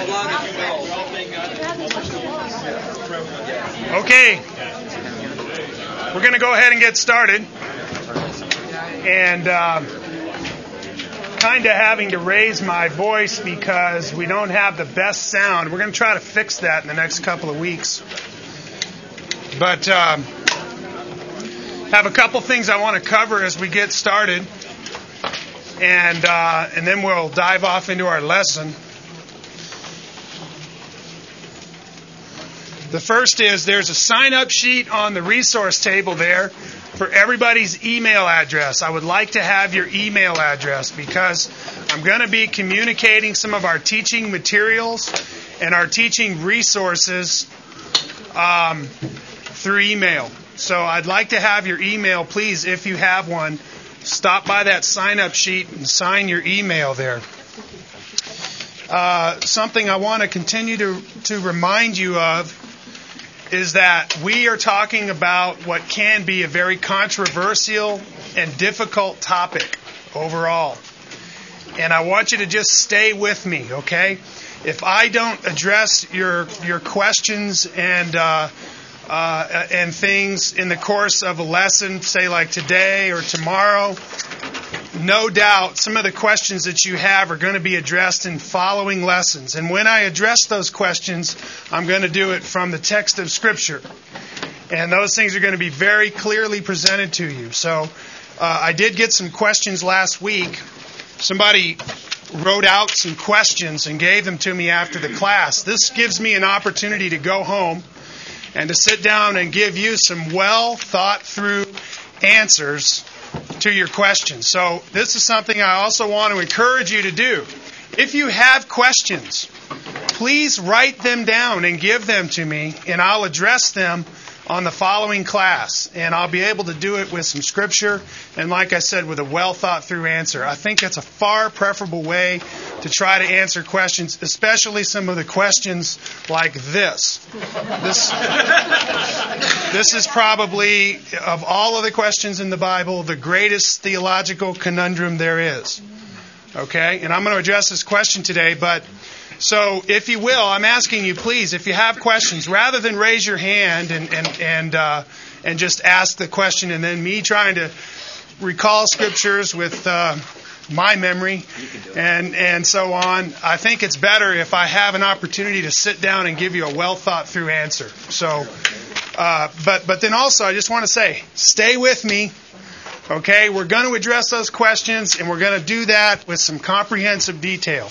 Okay, we're going to go ahead and get started. And kind of having to raise my voice because we don't have the best sound. We're going to try to fix that in the next couple of weeks. But have a couple things I want to cover as we get started. And then we'll dive off into our lesson. The first is there's a sign-up sheet on the resource table there for everybody's email address. I would like to have your email address because I'm going to be communicating some of our teaching materials and our teaching resources through email. So I'd like to have your email, please, if you have one. Stop by that sign-up sheet and sign your email there. Something I want to continue to remind you of is that we are talking about what can be a very controversial and difficult topic overall. And I want you to just stay with me, okay? If I don't address your questions and things in the course of a lesson, say like today or tomorrow, no doubt some of the questions that you have are going to be addressed in following lessons. And when I address those questions, I'm going to do it from the text of Scripture. And those things are going to be very clearly presented to you. So I did get some questions last week. Somebody wrote out some questions and gave them to me after the class. This gives me an opportunity to go home and to sit down and give you some well thought through answers to your questions. So this is something I also want to encourage you to do. If you have questions, please write them down and give them to me, and I'll address them on the following class. And I'll be able to do it with some Scripture and, like I said, with a well thought through answer. I think that's a far preferable way to try to answer questions, especially some of the questions like this. This is probably, of all of the questions in the Bible, the greatest theological conundrum there is. Okay? And I'm going to address this question today, but so if you will, I'm asking you, please, if you have questions, rather than raise your hand and just ask the question and then me trying to recall scriptures with my memory and so on, I think it's better if I have an opportunity to sit down and give you a well thought through answer. So, but then also I just want to say, stay with me. Okay, we're going to address those questions, and we're going to do that with some comprehensive detail.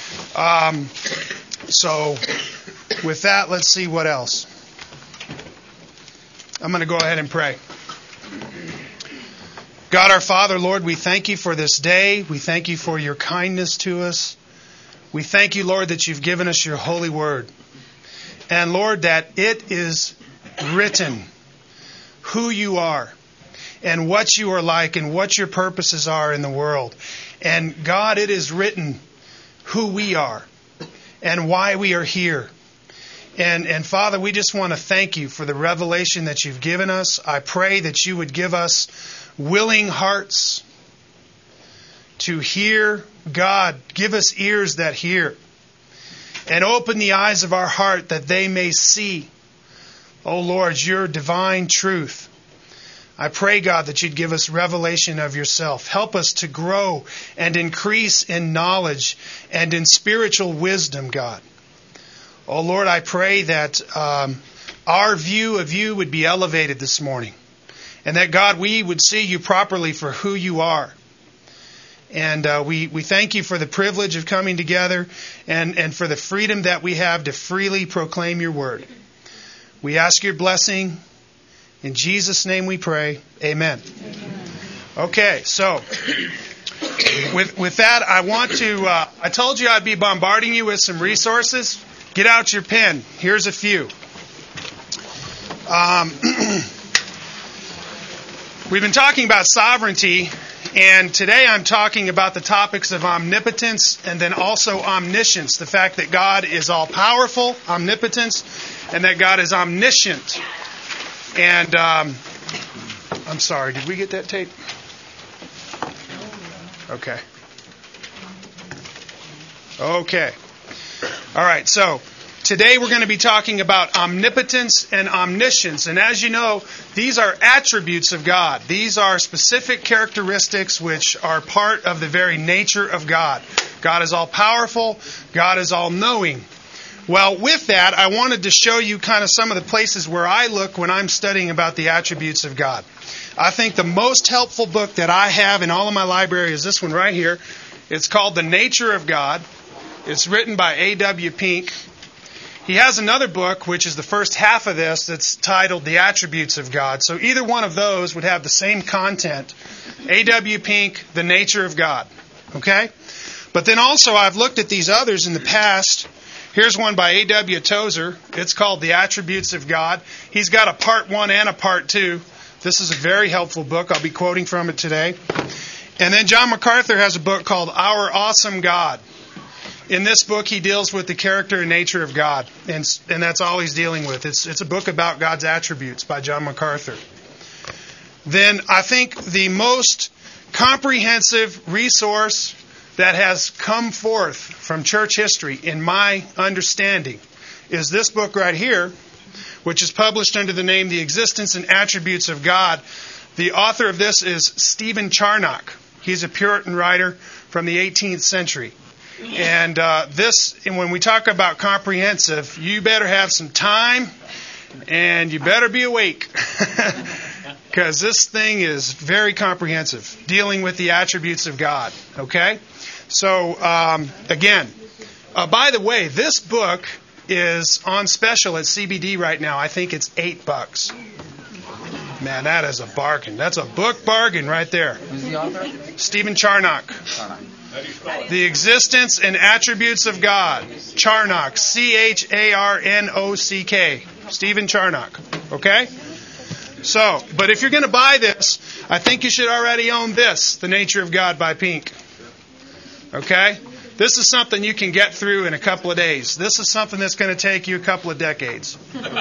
So, with that, let's see what else. I'm going to go ahead and pray. God our Father, Lord, we thank you for this day. We thank you for your kindness to us. We thank you, Lord, that you've given us your holy word. And, Lord, that it is written who you are and what you are like and what your purposes are in the world. And, God, it is written who we are and why we are here. And Father, we just want to thank you for the revelation that you've given us. I pray that you would give us willing hearts to hear. God, give us ears that hear. And open the eyes of our heart that they may see, oh Lord, your divine truth. I pray, God, that you'd give us revelation of yourself. Help us to grow and increase in knowledge and in spiritual wisdom, God. Oh, Lord, I pray that our view of you would be elevated this morning. And that, God, we would see you properly for who you are. And we thank you for the privilege of coming together and for the freedom that we have to freely proclaim your word. We ask your blessing. In Jesus' name we pray. Amen. Okay, so with that, I want to, I told you I'd be bombarding you with some resources. Get out your pen. Here's a few. We've been talking about sovereignty, and today I'm talking about the topics of omnipotence and then also omniscience, the fact that God is all-powerful, omnipotence, and that God is omniscient. And I'm sorry, did we get that tape? Okay. All right, so today we're going to be talking about omnipotence and omniscience. And as you know, these are attributes of God. These are specific characteristics which are part of the very nature of God. God is all-powerful. God is all-knowing. Well, with that, I wanted to show you kind of some of the places where I look when I'm studying about the attributes of God. I think the most helpful book that I have in all of my library is this one right here. It's called The Nature of God. It's written by A.W. Pink. He has another book, which is the first half of this, that's titled The Attributes of God. So either one of those would have the same content. A.W. Pink, The Nature of God. Okay? But then also I've looked at these others in the past. Here's one by A.W. Tozer. It's called The Attributes of God. He's got a part 1 and a part 2. This is a very helpful book. I'll be quoting from it today. And then John MacArthur has a book called Our Awesome God. In this book, he deals with the character and nature of God. And that's all he's dealing with. It's a book about God's attributes by John MacArthur. Then I think the most comprehensive resource that has come forth from church history, in my understanding, is this book right here, which is published under the name The Existence and Attributes of God. The author of this is Stephen Charnock. He's a Puritan writer from the 18th century. And when we talk about comprehensive, you better have some time and you better be awake. Because this thing is very comprehensive, dealing with the attributes of God. Okay? So, again, by the way, this book is on special at CBD right now. I think it's $8. Man, that is a bargain. That's a book bargain right there. Who's the author? Stephen Charnock. The Existence and Attributes of God. Charnock. Charnock. Stephen Charnock. Okay? So, but if you're going to buy this, I think you should already own this, The Nature of God by Pink. Okay? This is something you can get through in a couple of days. This is something that's going to take you a couple of decades.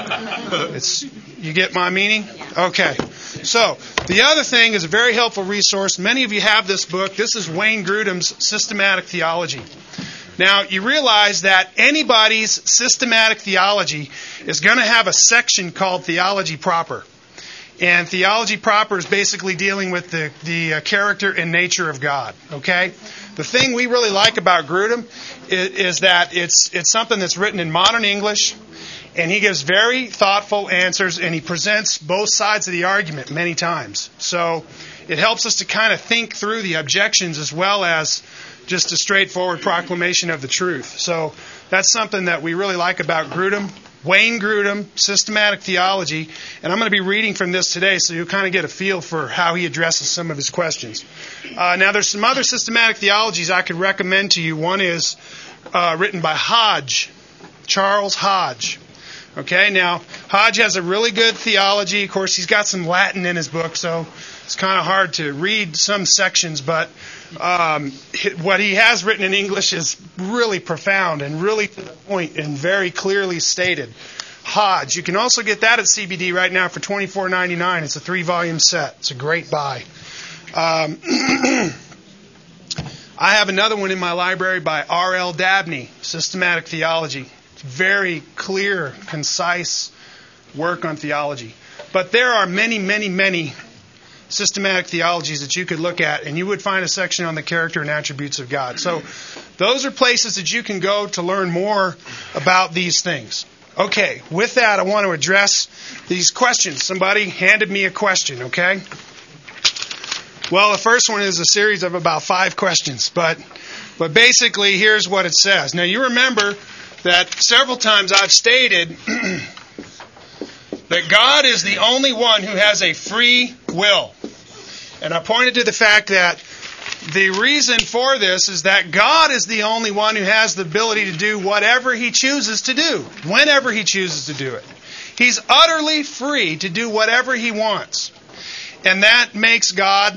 You get my meaning? Okay. So, the other thing is a very helpful resource. Many of you have this book. This is Wayne Grudem's Systematic Theology. Now, you realize that anybody's systematic theology is going to have a section called Theology Proper. And Theology Proper is basically dealing with the character and nature of God. Okay? The thing we really like about Grudem is that it's something that's written in modern English, and he gives very thoughtful answers, and he presents both sides of the argument many times. So it helps us to kind of think through the objections as well as just a straightforward proclamation of the truth. So that's something that we really like about Grudem. Wayne Grudem, Systematic Theology, and I'm going to be reading from this today so you'll kind of get a feel for how he addresses some of his questions. Now, there's some other systematic theologies I could recommend to you. One is written by Hodge, Charles Hodge. Okay, now, Hodge has a really good theology. Of course, he's got some Latin in his book, so it's kind of hard to read some sections, but what he has written in English is really profound and really to the point and very clearly stated. Hodge. You can also get that at CBD right now for $24.99. It's a 3-volume set. It's a great buy. I have another one in my library by R.L. Dabney, Systematic Theology. It's very clear, concise work on theology. But there are many, many, many systematic theologies that you could look at, and you would find a section on the character and attributes of God. So those are places that you can go to learn more about these things. Okay, with that, I want to address these questions. Somebody handed me a question, okay? Well, the first one is a series of about 5 questions, but basically, here's what it says. Now, you remember that several times I've stated that God is the only one who has a free will. And I pointed to the fact that the reason for this is that God is the only one who has the ability to do whatever He chooses to do, whenever He chooses to do it. He's utterly free to do whatever He wants. And that makes God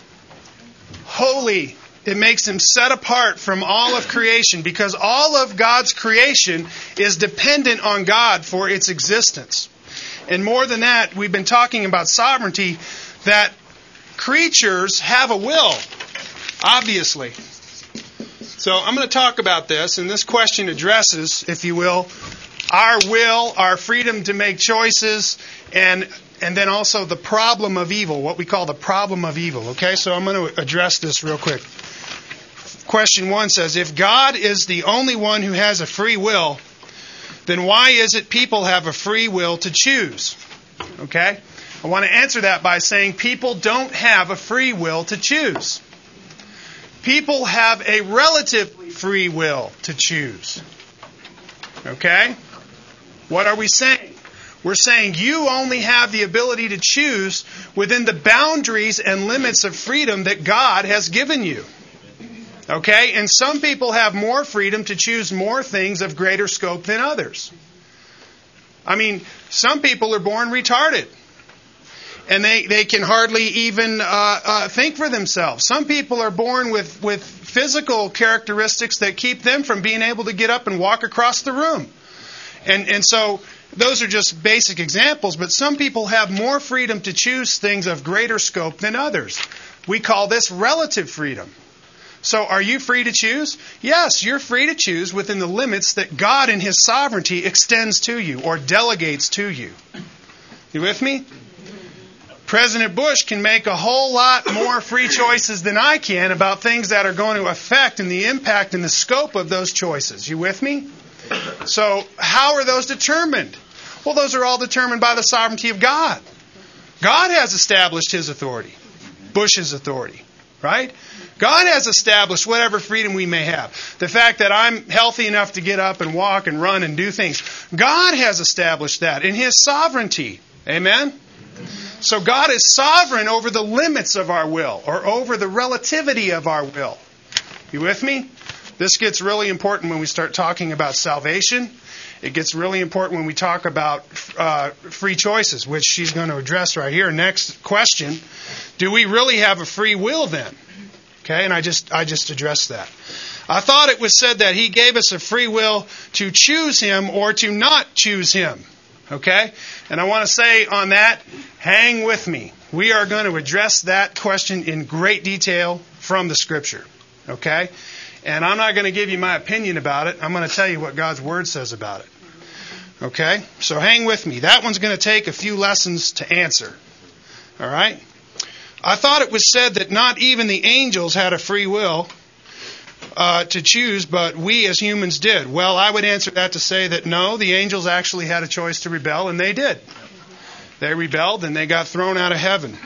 holy. It makes Him set apart from all of creation, because all of God's creation is dependent on God for its existence. And more than that, we've been talking about sovereignty, that creatures have a will, obviously. So I'm going to talk about this, and this question addresses, if you will, our freedom to make choices, and then also the problem of evil, what we call the problem of evil. Okay, so I'm going to address this real quick. Question 1 says, if God is the only one who has a free will, then why is it people have a free will to choose? Okay, I want to answer that by saying people don't have a free will to choose. People have a relatively free will to choose. Okay? What are we saying? We're saying you only have the ability to choose within the boundaries and limits of freedom that God has given you. Okay? And some people have more freedom to choose more things of greater scope than others. I mean, some people are born retarded. And they can hardly even think for themselves. Some people are born with physical characteristics that keep them from being able to get up and walk across the room. And so those are just basic examples, but some people have more freedom to choose things of greater scope than others. We call this relative freedom. So are you free to choose? Yes, you're free to choose within the limits that God in His sovereignty extends to you or delegates to you. You with me? President Bush can make a whole lot more free choices than I can about things that are going to affect and the impact and the scope of those choices. You with me? So how are those determined? Well, those are all determined by the sovereignty of God. God has established His authority, Bush's authority, right? God has established whatever freedom we may have. The fact that I'm healthy enough to get up and walk and run and do things. God has established that in His sovereignty. Amen? So God is sovereign over the limits of our will, or over the relativity of our will. You with me? This gets really important when we start talking about salvation. It gets really important when we talk about free choices, which she's going to address right here. Next question, do we really have a free will then? Okay, and I just addressed that. I thought it was said that He gave us a free will to choose Him or to not choose Him. Okay? And I want to say on that, hang with me. We are going to address that question in great detail from the Scripture. Okay? And I'm not going to give you my opinion about it. I'm going to tell you what God's Word says about it. Okay? So hang with me. That one's going to take a few lessons to answer. All right? I thought it was said that not even the angels had a free will to choose, but we as humans did. Well, I would answer that to say that no, the angels actually had a choice to rebel, and they did. They rebelled, and they got thrown out of heaven.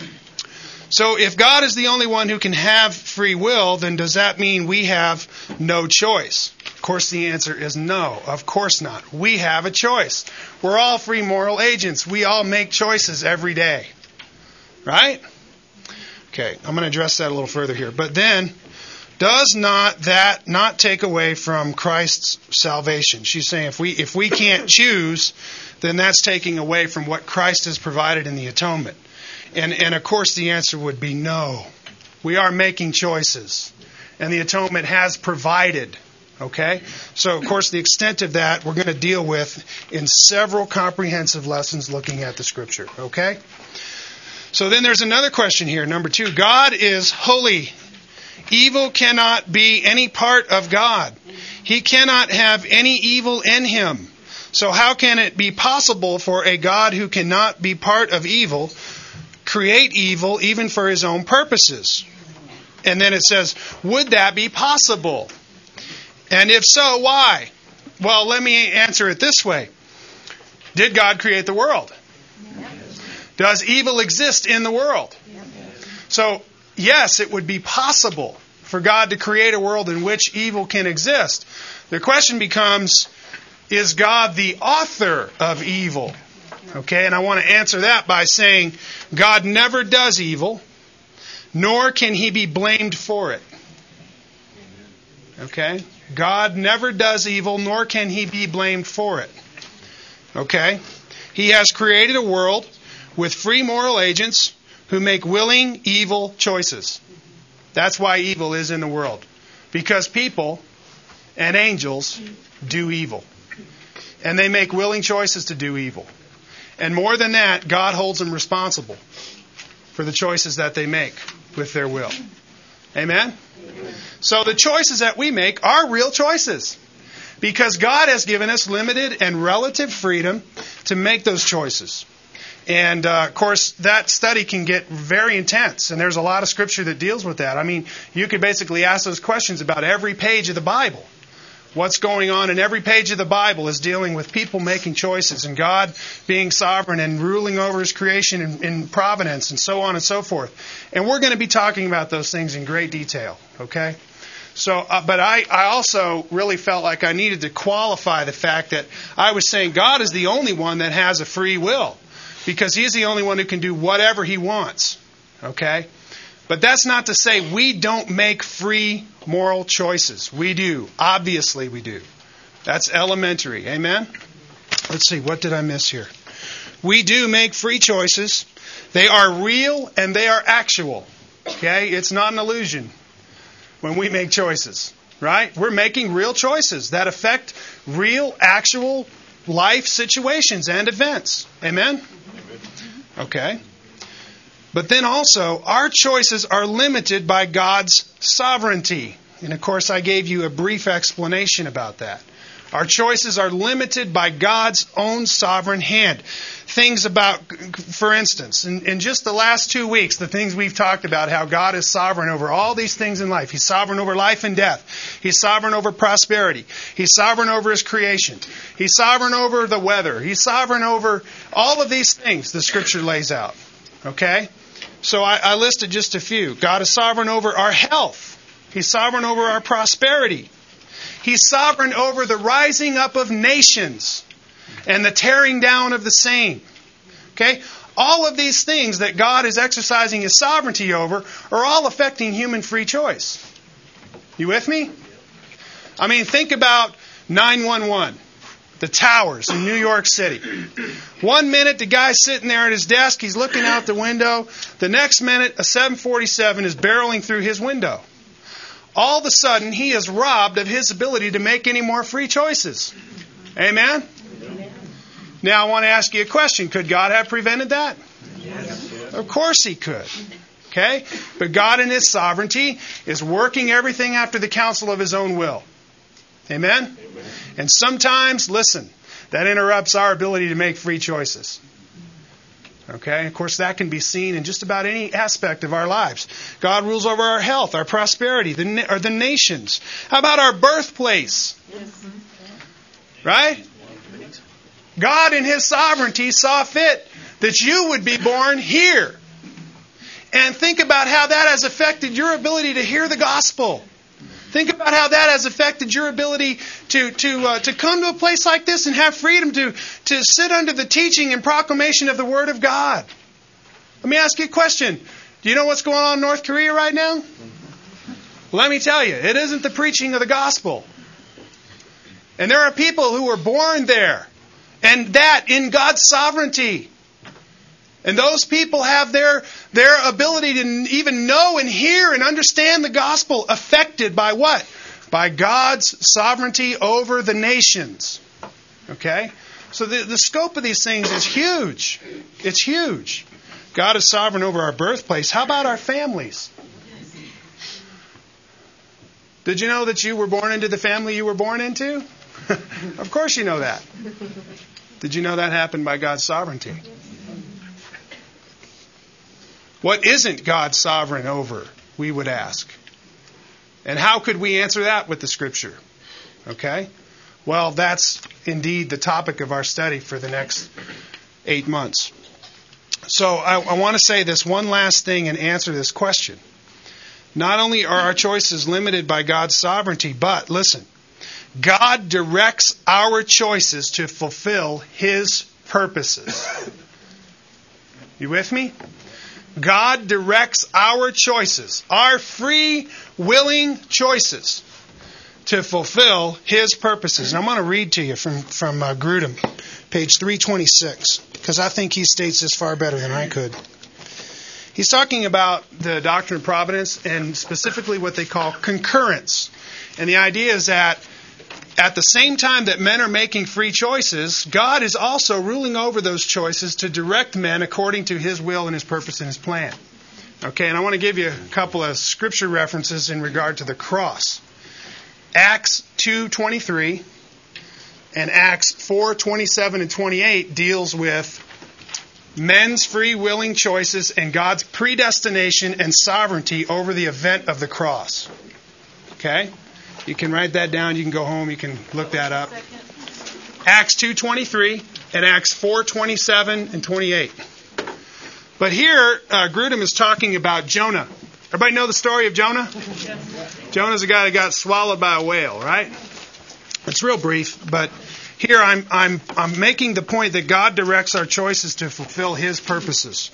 So if God is the only one who can have free will, then does that mean we have no choice? Of course, the answer is no. Of course not. We have a choice. We're all free moral agents. We all make choices every day. Right? Okay, I'm going to address that a little further here. But then, does that not take away from Christ's salvation? She's saying if we can't choose, then that's taking away from what Christ has provided in the atonement. And of course the answer would be no. We are making choices. And the atonement has provided. Okay? So of course the extent of that we're going to deal with in several comprehensive lessons looking at the Scripture. Okay? So then there's another question here. Number 2. God is holy. Evil cannot be any part of God. He cannot have any evil in Him. So how can it be possible for a God who cannot be part of evil create evil even for His own purposes? And then it says, would that be possible? And if so, why? Well, let me answer it this way. Did God create the world? Does evil exist in the world? So, yes, it would be possible for God to create a world in which evil can exist. The question becomes, is God the author of evil? Okay, and I want to answer that by saying God never does evil, nor can He be blamed for it. Okay? God never does evil, nor can He be blamed for it. Okay? He has created a world with free moral agents who make willing evil choices. That's why evil is in the world. Because people and angels do evil. And they make willing choices to do evil. And more than that, God holds them responsible for the choices that they make with their will. Amen? So the choices that we make are real choices. Because God has given us limited and relative freedom to make those choices. And, of course, that study can get very intense. And there's a lot of Scripture that deals with that. I mean, you could basically ask those questions about every page of the Bible. What's going on in every page of the Bible is dealing with people making choices and God being sovereign and ruling over His creation in providence and so on and so forth. And we're going to be talking about those things in great detail, okay? So, but I also really felt like I needed to qualify the fact that I was saying God is the only one that has a free will, because He's the only one who can do whatever He wants. Okay? But that's not to say we don't make free moral choices. We do. Obviously we do. That's elementary. Amen? Let's see, what did I miss here? We do make free choices. They are real and they are actual. Okay? It's not an illusion when we make choices, right? We're making real choices that affect real, actual life situations and events. Amen? Okay. But then also, our choices are limited by God's sovereignty. And of course, I gave you a brief explanation about that. Our choices are limited by God's own sovereign hand. Things about, for instance, in just the last 2 weeks, the things we've talked about, how God is sovereign over all these things in life. He's sovereign over life and death. He's sovereign over prosperity. He's sovereign over His creation. He's sovereign over the weather. He's sovereign over all of these things the Scripture lays out. Okay? So I listed just a few. God is sovereign over our health. He's sovereign over our prosperity. He's sovereign over the rising up of nations and the tearing down of the same. Okay? All of these things that God is exercising His sovereignty over are all affecting human free choice. You with me? I mean, think about 911, the towers in New York City. 1 minute, the guy's sitting there at his desk, he's looking out the window. The next minute, a 747 is barreling through his window. All of a sudden, he is robbed of his ability to make any more free choices. Amen? Now, I want to ask you a question. Could God have prevented that? Yes. Of course He could. Okay? But God in His sovereignty is working everything after the counsel of His own will. Amen? Amen? And sometimes, listen, that interrupts our ability to make free choices. Okay? Of course, that can be seen in just about any aspect of our lives. God rules over our health, our prosperity, the nations. How about our birthplace? Yes. Right? God in His sovereignty saw fit that you would be born here. And think about how that has affected your ability to hear the gospel. Think about how that has affected your ability to come to a place like this and have freedom to sit under the teaching and proclamation of the Word of God. Let me ask you a question. Do you know what's going on in North Korea right now? Well, let me tell you, it isn't the preaching of the gospel. And there are people who were born there, and that in God's sovereignty. And those people have their ability to even know and hear and understand the gospel affected by what? By God's sovereignty over the nations. Okay? So the scope of these things is huge. It's huge. God is sovereign over our birthplace. How about our families? Did you know that you were born into the family you were born into? Of course you know that. Did you know that happened by God's sovereignty? What isn't God sovereign over, we would ask. And how could we answer that with the Scripture? Okay? Well, that's indeed the topic of our study for the next 8 months. So I want to say this one last thing and answer this question. Not only are our choices limited by God's sovereignty, but, listen, God directs our choices to fulfill His purposes. You with me? God directs our choices, our free, willing choices, to fulfill His purposes. And I'm going to read to you from Grudem, page 326, because I think he states this far better than I could. He's talking about the doctrine of providence and specifically what they call concurrence. And the idea is that at the same time that men are making free choices, God is also ruling over those choices to direct men according to His will and His purpose and His plan. Okay, and I want to give you a couple of scripture references in regard to the cross. Acts 2:23 and Acts 4:27 and 28 deals with men's free willing choices and God's predestination and sovereignty over the event of the cross. Okay? You can write that down. You can go home. You can look that up. Acts 2:23 and Acts 4:27 and 28. But here, Grudem is talking about Jonah. Everybody know the story of Jonah? Jonah's a guy that got swallowed by a whale, right? It's real brief, but here I'm making the point that God directs our choices to fulfill His purposes.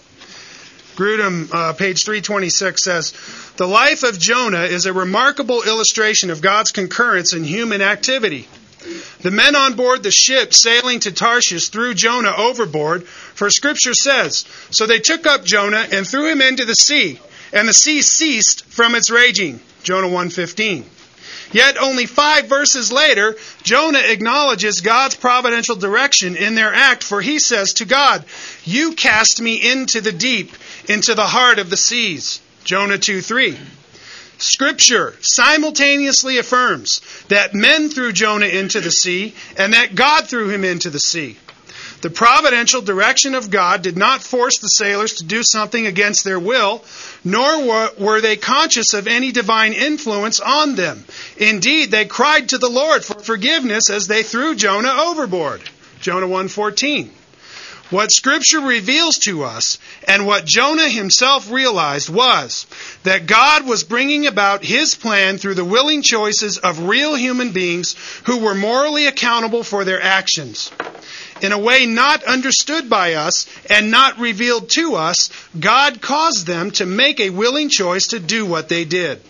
Grudem, page 326 says, "The life of Jonah is a remarkable illustration of God's concurrence in human activity. The men on board the ship sailing to Tarshish threw Jonah overboard, for Scripture says, 'So they took up Jonah and threw him into the sea, and the sea ceased from its raging.' Jonah 1:15. Yet only 5 verses later, Jonah acknowledges God's providential direction in their act, for he says to God, 'You cast me into the deep, into the heart of the seas.' Jonah 2:3. Scripture simultaneously affirms that men threw Jonah into the sea and that God threw him into the sea. The providential direction of God did not force the sailors to do something against their will, nor were they conscious of any divine influence on them. Indeed, they cried to the Lord for forgiveness as they threw Jonah overboard. Jonah 1:14. What Scripture reveals to us, and what Jonah himself realized, was that God was bringing about His plan through the willing choices of real human beings who were morally accountable for their actions. In a way not understood by us and not revealed to us, God caused them to make a willing choice to do what they did."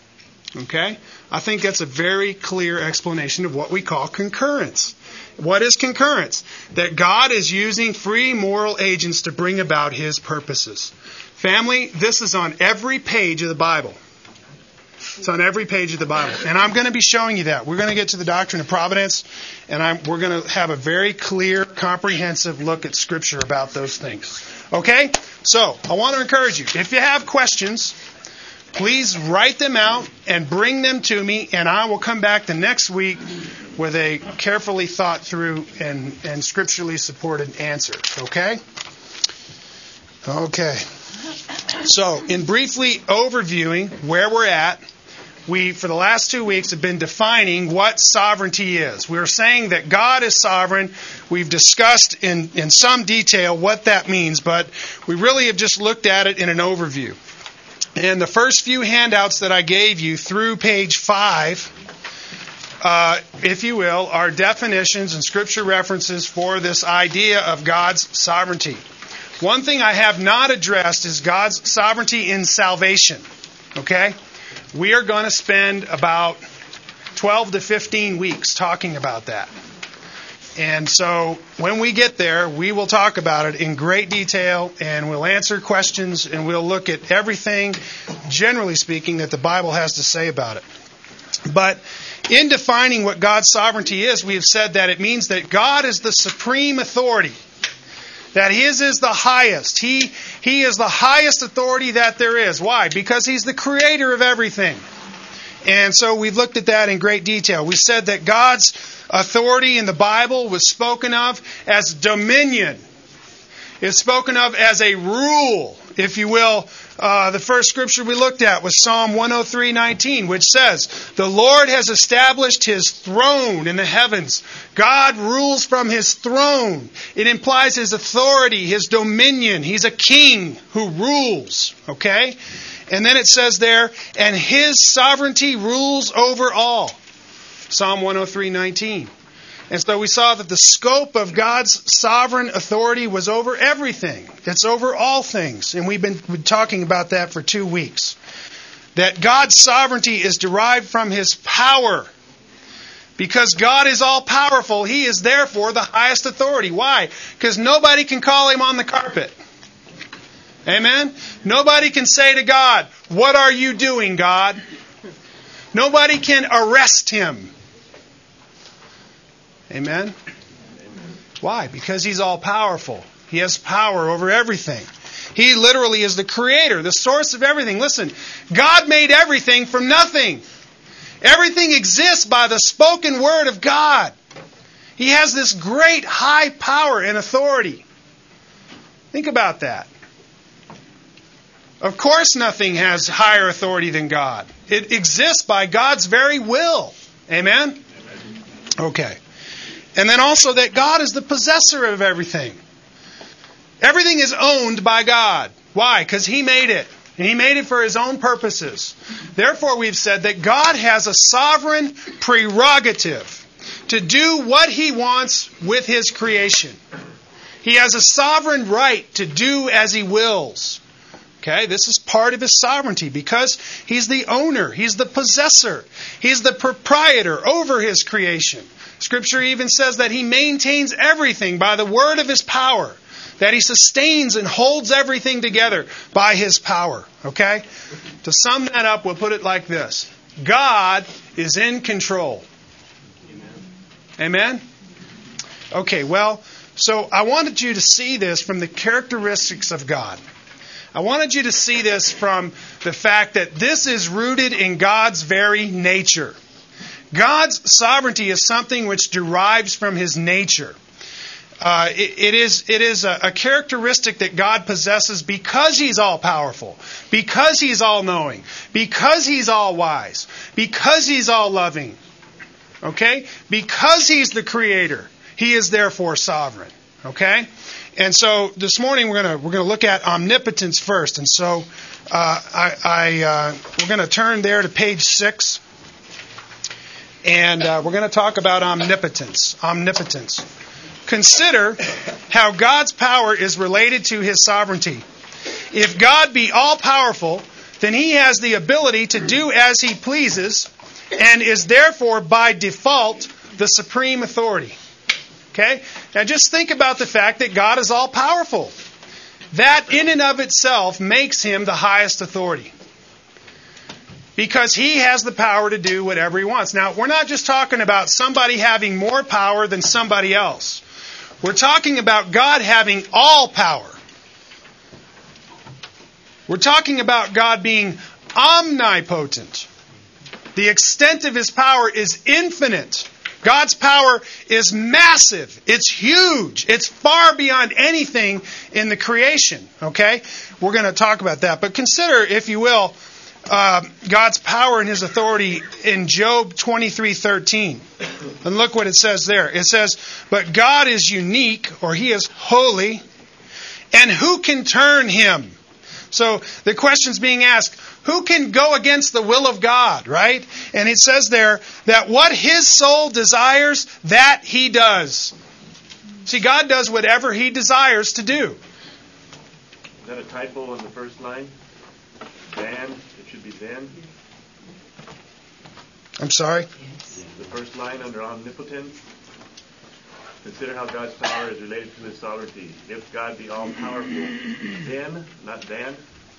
Okay? I think that's a very clear explanation of what we call concurrence. What is concurrence? That God is using free moral agents to bring about His purposes. Family, this is on every page of the Bible. It's on every page of the Bible. And I'm going to be showing you that. We're going to get to the doctrine of providence, and we're going to have a very clear, comprehensive look at Scripture about those things. Okay? So, I want to encourage you. If you have questions, please write them out and bring them to me, and I will come back the next week with a carefully thought through and scripturally supported answer. Okay? Okay. So, in briefly overviewing where we're at, we, for the last 2 weeks, have been defining what sovereignty is. We're saying that God is sovereign. We've discussed in some detail what that means, but we really have just looked at it in an overview. And the first few handouts that I gave you through page 5, if you will, are definitions and scripture references for this idea of God's sovereignty. One thing I have not addressed is God's sovereignty in salvation. Okay? We are going to spend about 12 to 15 weeks talking about that. And so when we get there, we will talk about it in great detail, and we'll answer questions, and we'll look at everything, generally speaking, that the Bible has to say about it. But in defining what God's sovereignty is, we have said that it means that God is the supreme authority. That His is the highest. He is the highest authority that there is. Why? Because He's the creator of everything. And so we've looked at that in great detail. We said that God's authority in the Bible was spoken of as dominion. It's spoken of as a rule, if you will. The first scripture we looked at was Psalm 103:19, which says, "The Lord has established His throne in the heavens." God rules from His throne. It implies His authority, His dominion. He's a king who rules. Okay? And then it says there, "And His sovereignty rules over all." Psalm 103:19. And so we saw that the scope of God's sovereign authority was over everything. It's over all things. And we've been talking about that for 2 weeks. That God's sovereignty is derived from His power. Because God is all-powerful, He is therefore the highest authority. Why? Because nobody can call Him on the carpet. Amen? Nobody can say to God, "What are you doing, God?" Nobody can arrest Him. Amen? Why? Because He's all-powerful. He has power over everything. He literally is the creator, the source of everything. Listen, God made everything from nothing. Everything exists by the spoken word of God. He has this great high power and authority. Think about that. Of course nothing has higher authority than God. It exists by God's very will. Amen? Okay. And then also that God is the possessor of everything. Everything is owned by God. Why? Because He made it. And He made it for His own purposes. Therefore, we've said that God has a sovereign prerogative to do what He wants with His creation. He has a sovereign right to do as He wills. Okay, this is part of His sovereignty because He's the owner, He's the possessor, He's the proprietor over His creation. Scripture even says that He maintains everything by the word of His power, that He sustains and holds everything together by His power. Okay? To sum that up, we'll put it like this. God is in control. Amen? Okay, well, so I wanted you to see this from the characteristics of God. I wanted you to see this from the fact that this is rooted in God's very nature. God's sovereignty is something which derives from His nature. It is a characteristic that God possesses because He's all-powerful, because He's all-knowing, because He's all-wise, because He's all-loving. Okay? Because He's the Creator, He is therefore sovereign. Okay? And so this morning we're going to look at omnipotence first. And so we're going to turn there to page 6. And we're going to talk about omnipotence. Omnipotence. Consider how God's power is related to His sovereignty. If God be all-powerful, then He has the ability to do as He pleases and is therefore by default the supreme authority. Okay? Now just think about the fact that God is all-powerful. That in and of itself makes Him the highest authority. Because He has the power to do whatever He wants. Now, we're not just talking about somebody having more power than somebody else. We're talking about God having all power. We're talking about God being omnipotent. The extent of His power is infinite. God's power is massive. It's huge. It's far beyond anything in the creation. Okay? We're going to talk about that. But consider, if you will, God's power and His authority in Job 23:13. And look what it says there. It says, "But God is unique," or He is holy, "and who can turn Him?" So the question's being asked, who can go against the will of God, right? And it says there that what His soul desires, that He does. See, God does whatever He desires to do. Is that a typo in the first line? Then, it should be then. I'm sorry? The first line under omnipotence. Consider how God's power is related to His sovereignty. If God be all-powerful, then, not then.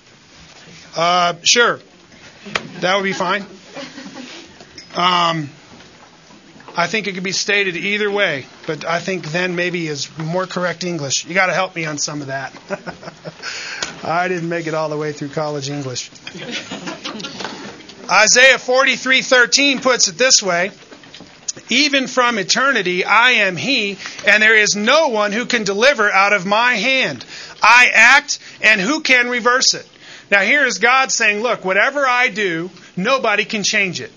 Sure. That would be fine. I think it could be stated either way, but I think then maybe is more correct English. You got to help me on some of that. I didn't make it all the way through college English. Isaiah 43:13 puts it this way: "Even from eternity I am He, and there is no one who can deliver out of my hand. I act, and who can reverse it?" Now here is God saying, look, whatever I do, nobody can change it.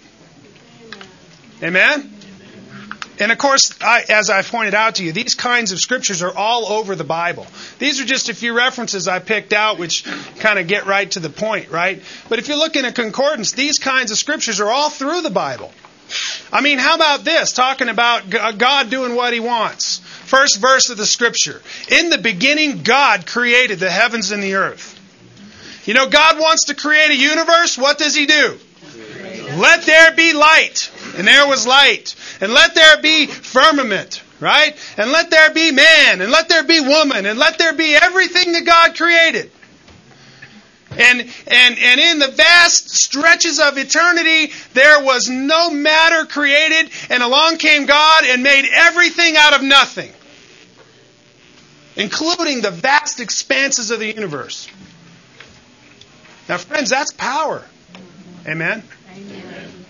Amen? And of course, as I pointed out to you, these kinds of scriptures are all over the Bible. These are just a few references I picked out which kind of get right to the point, right? But if you look in a concordance, these kinds of scriptures are all through the Bible. I mean, how about this? Talking about God doing what He wants. First verse of the scripture. In the beginning, God created the heavens and the earth. You know, God wants to create a universe. What does He do? Let there be light. And there was light. And let there be firmament. Right? And let there be man. And let there be woman. And let there be everything that God created. And in the vast stretches of eternity, there was no matter created. And along came God and made everything out of nothing. including the vast expanses of the universe. Now, friends, that's power. Amen? Amen.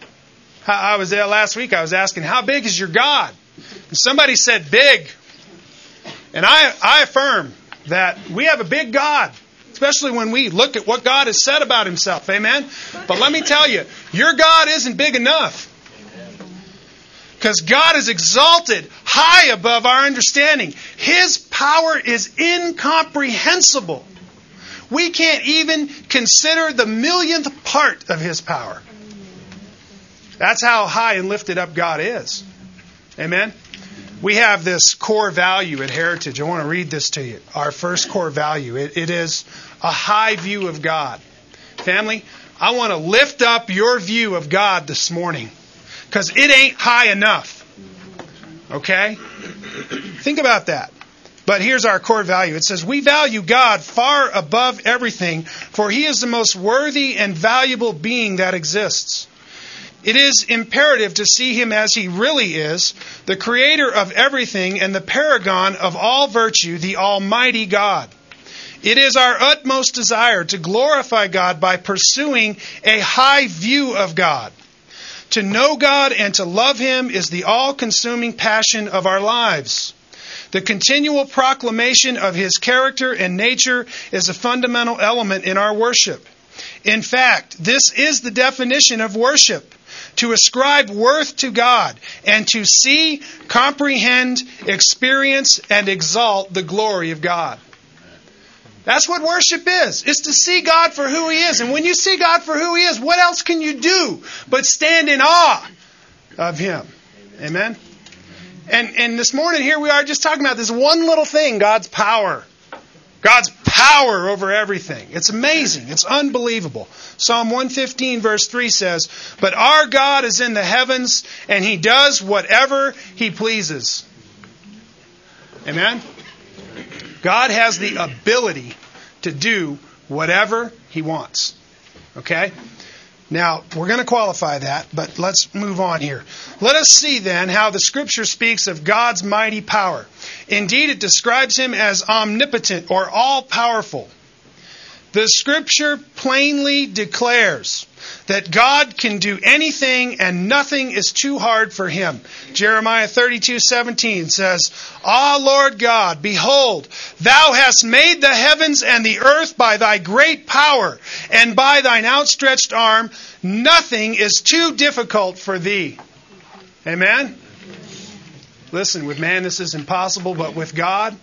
I was there last week. I was asking, how big is your God? And somebody said big. And I affirm that we have a big God, especially when we look at what God has said about himself. Amen? But let me tell you, your God isn't big enough. Because God is exalted high above our understanding. His power is incomprehensible. We can't even consider the millionth part of his power. That's how high and lifted up God is. Amen? We have this core value at Heritage. I want to read this to you. Our first core value. It is a high view of God. Family, I want to lift up your view of God this morning. Because it ain't high enough. Okay? Think about that. But here's our core value. It says, we value God far above everything, for He is the most worthy and valuable being that exists. It is imperative to see Him as He really is, the creator of everything and the paragon of all virtue, the Almighty God. It is our utmost desire to glorify God by pursuing a high view of God. To know God and to love Him is the all-consuming passion of our lives. The continual proclamation of His character and nature is a fundamental element in our worship. In fact, this is the definition of worship: to ascribe worth to God and to see, comprehend, experience, and exalt the glory of God. That's what worship is. It's to see God for who He is. And when you see God for who He is, what else can you do but stand in awe of Him? Amen? And this morning here we are just talking about this one little thing, God's power. God's power over everything. It's amazing. It's unbelievable. Psalm 115 verse 3 says, "But our God is in the heavens, and He does whatever He pleases." Amen? God has the ability to do whatever He wants. Okay? Now, we're going to qualify that, but let's move on here. Let us see then how the Scripture speaks of God's mighty power. Indeed, it describes Him as omnipotent or all-powerful. The Scripture plainly declares that God can do anything and nothing is too hard for Him. Jeremiah 32:17 says, "Ah, Lord God, behold, Thou hast made the heavens and the earth by Thy great power, and by Thine outstretched arm. Nothing is too difficult for Thee." Amen? Listen, with man this is impossible, but with God,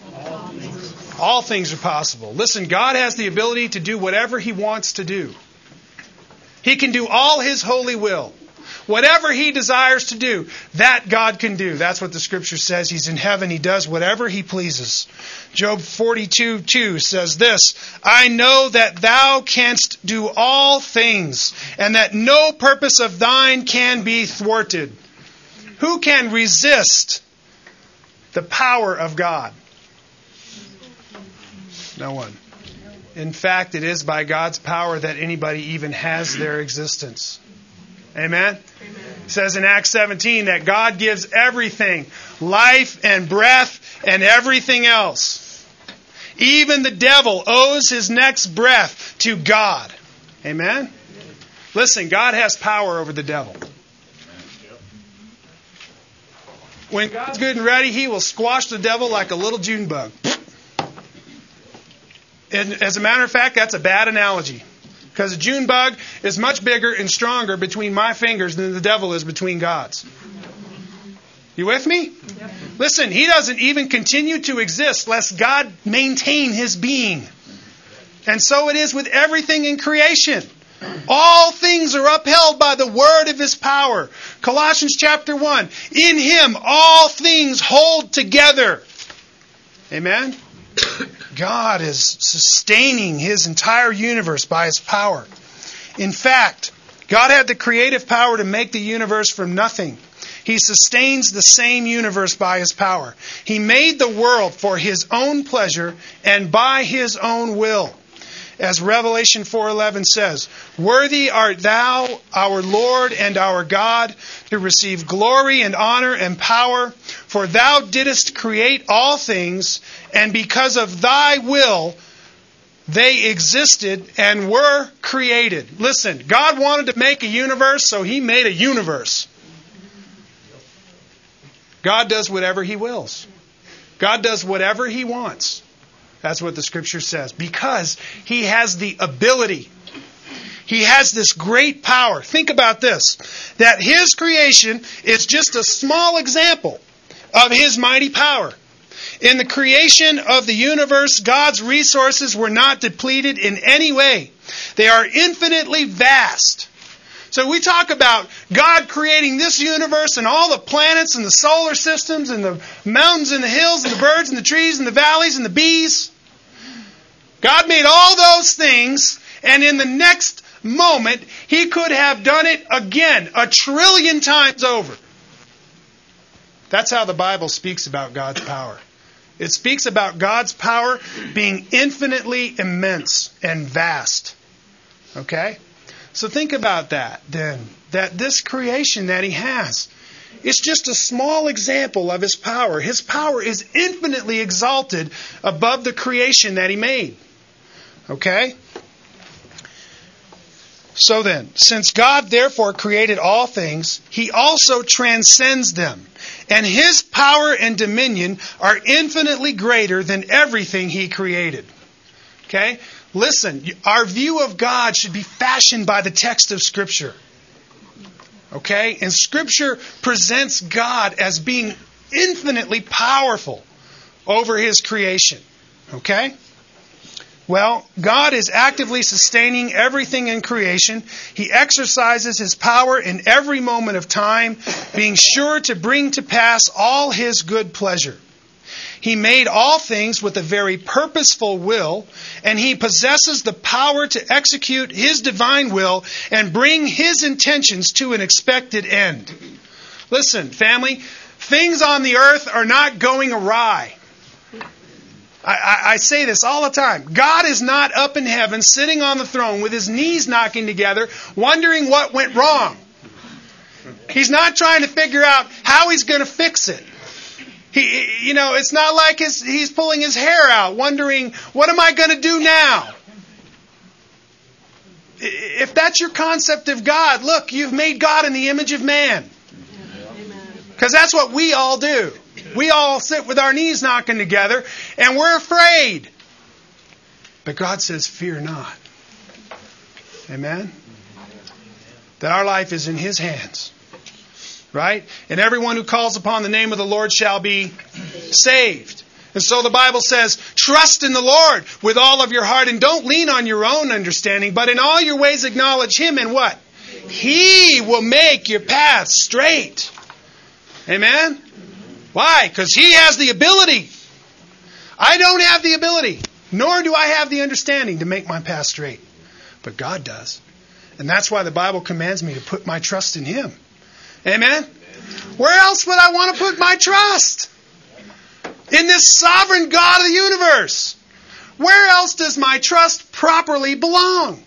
all things are possible. Listen, God has the ability to do whatever He wants to do. He can do all His holy will. Whatever He desires to do, that God can do. That's what the Scripture says. He's in heaven. He does whatever He pleases. Job 42:2 says this, "I know that Thou canst do all things, and that no purpose of Thine can be thwarted." Who can resist the power of God? No one. In fact, it is by God's power that anybody even has their existence. Amen? It says in Acts 17 that God gives everything, life and breath and everything else. Even the devil owes his next breath to God. Amen? Listen, God has power over the devil. When God's good and ready, He will squash the devil like a little June bug. And as a matter of fact, that's a bad analogy. Because a June bug is much bigger and stronger between my fingers than the devil is between God's. You with me? Yep. Listen, he doesn't even continue to exist lest God maintain His being. And so it is with everything in creation. All things are upheld by the word of His power. Colossians chapter 1. In Him all things hold together. Amen? God is sustaining His entire universe by His power. In fact, God had the creative power to make the universe from nothing. He sustains the same universe by His power. He made the world for His own pleasure and by His own will. as Revelation 4:11 says, "Worthy art thou, our Lord and our God, to receive glory and honor and power, for thou didst create all things, and because of thy will they existed and were created." Listen, God wanted to make a universe, so He made a universe. God does whatever He wills. God does whatever He wants. That's what the Scripture says. Because He has the ability. He has this great power. Think about this. That His creation is just a small example of His mighty power. In the creation of the universe, God's resources were not depleted in any way. They are infinitely vast. So we talk about God creating this universe and all the planets and the solar systems and the mountains and the hills and the birds and the trees and the valleys and the bees. God made all those things, and in the next moment, He could have done it again, 1 trillion times over. That's how the Bible speaks about God's power. It speaks about God's power being infinitely immense and vast. Okay? So think about that then. That this creation that He has, it's just a small example of His power. His power is infinitely exalted above the creation that He made. Okay? So then, since God therefore created all things, He also transcends them. And His power and dominion are infinitely greater than everything He created. Okay? Listen, our view of God should be fashioned by the text of Scripture. Okay? And Scripture presents God as being infinitely powerful over His creation. Okay? Well, God is actively sustaining everything in creation. He exercises His power in every moment of time, being sure to bring to pass all His good pleasure. He made all things with a very purposeful will, and He possesses the power to execute His divine will and bring His intentions to an expected end. Listen, family, things on the earth are not going awry. I say this all the time. God is not up in heaven sitting on the throne with His knees knocking together, wondering what went wrong. He's not trying to figure out how He's going to fix it. It's not like He's pulling His hair out, wondering, what am I going to do now? If that's your concept of God, look, you've made God in the image of man. Because that's what we all do. We all sit with our knees knocking together, and we're afraid. But God says, fear not. Amen? That our life is in His hands. Right? And everyone who calls upon the name of the Lord shall be saved. And so the Bible says, trust in the Lord with all of your heart, and don't lean on your own understanding, but in all your ways acknowledge Him, and what? He will make your path straight. Amen? Why? Because He has the ability. I don't have the ability, nor do I have the understanding to make my path straight. But God does. And that's why the Bible commands me to put my trust in Him. Amen? Where else would I want to put my trust? In this sovereign God of the universe. Where else does my trust properly belong?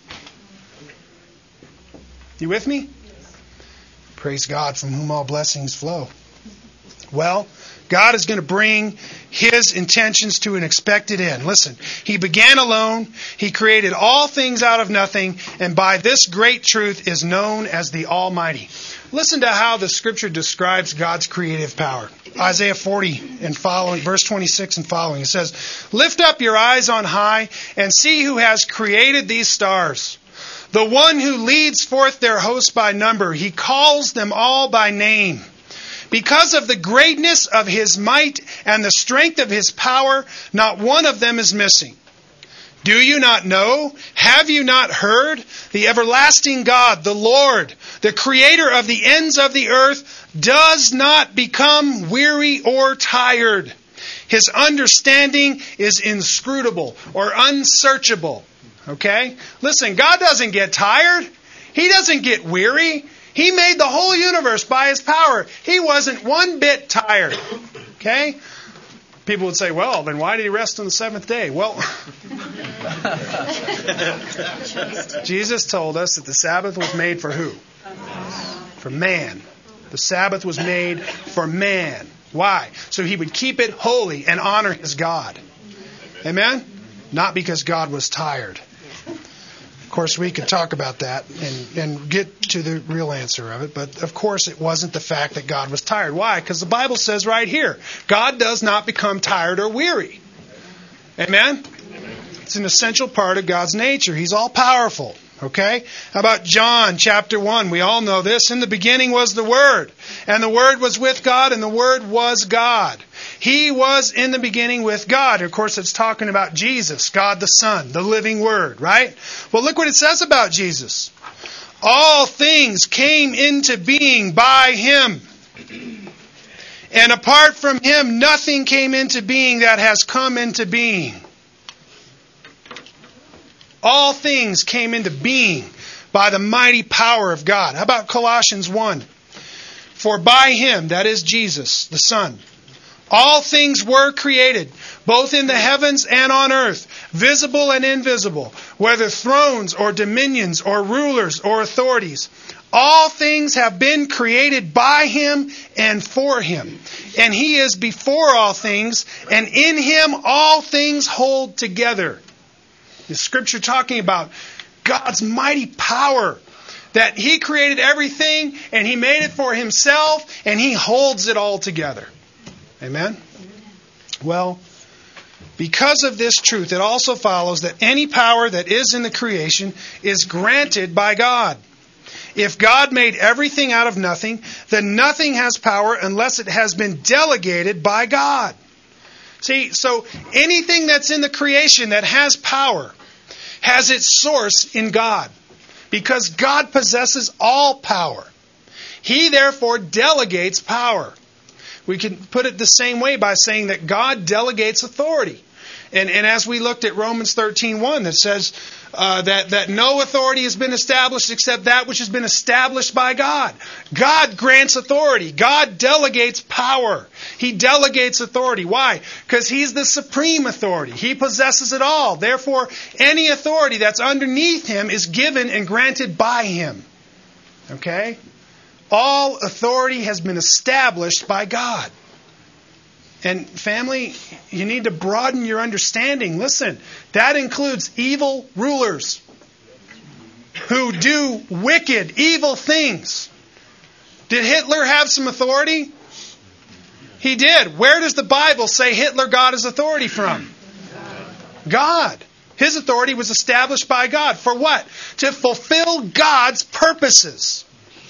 You with me? Praise God, from whom all blessings flow. Well, God is going to bring His intentions to an expected end. Listen, He began alone. He created all things out of nothing. And by this great truth is known as the Almighty. Listen to how the Scripture describes God's creative power. Isaiah 40 and following, verse 26 and following. It says, lift up your eyes on high and see who has created these stars. The one who leads forth their hosts by number. He calls them all by name. Because of the greatness of His might and the strength of His power, not one of them is missing. Do you not know? Have you not heard? The everlasting God, the Lord, the Creator of the ends of the earth, does not become weary or tired. His understanding is inscrutable or unsearchable. Okay? Listen, God doesn't get tired. He doesn't get weary. He made the whole universe by His power. He wasn't one bit tired. Okay? People would say, well, then why did He rest on the seventh day? Well, Jesus told us that the Sabbath was made for who? For man. The Sabbath was made for man. Why? So he would keep it holy and honor his God. Amen? Not because God was tired. Of course, we could talk about that and get to the real answer of it. But of course, it wasn't the fact that God was tired. Why? Because the Bible says right here, God does not become tired or weary. Amen? It's an essential part of God's nature. He's all powerful. Okay? How about John chapter 1? We all know this. In the beginning was the Word, and the Word was with God, and the Word was God. He was in the beginning with God. Of course, it's talking about Jesus, God the Son, the living Word, right? Well, look what it says about Jesus. All things came into being by Him. And apart from Him, nothing came into being that has come into being. All things came into being by the mighty power of God. How about Colossians 1? For by Him, that is Jesus, the Son, all things were created, both in the heavens and on earth, visible and invisible, whether thrones or dominions or rulers or authorities. All things have been created by Him and for Him. And He is before all things, and in Him all things hold together. The Scripture talking about God's mighty power, that He created everything and He made it for Himself and He holds it all together. Amen? Well, because of this truth, it also follows that any power that is in the creation is granted by God. If God made everything out of nothing, then nothing has power unless it has been delegated by God. See, so anything that's in the creation that has power has its source in God, because God possesses all power. He therefore delegates power. We can put it the same way by saying that God delegates authority. And as we looked at Romans 13:1, that says that no authority has been established except that which has been established by God. God grants authority. God delegates power. He delegates authority. Why? Because He's the supreme authority. He possesses it all. Therefore, any authority that's underneath Him is given and granted by Him. Okay? All authority has been established by God. And family, you need to broaden your understanding. Listen, that includes evil rulers who do wicked, evil things. Did Hitler have some authority? He did. Where does the Bible say Hitler got his authority from? God. His authority was established by God. For what? To fulfill God's purposes.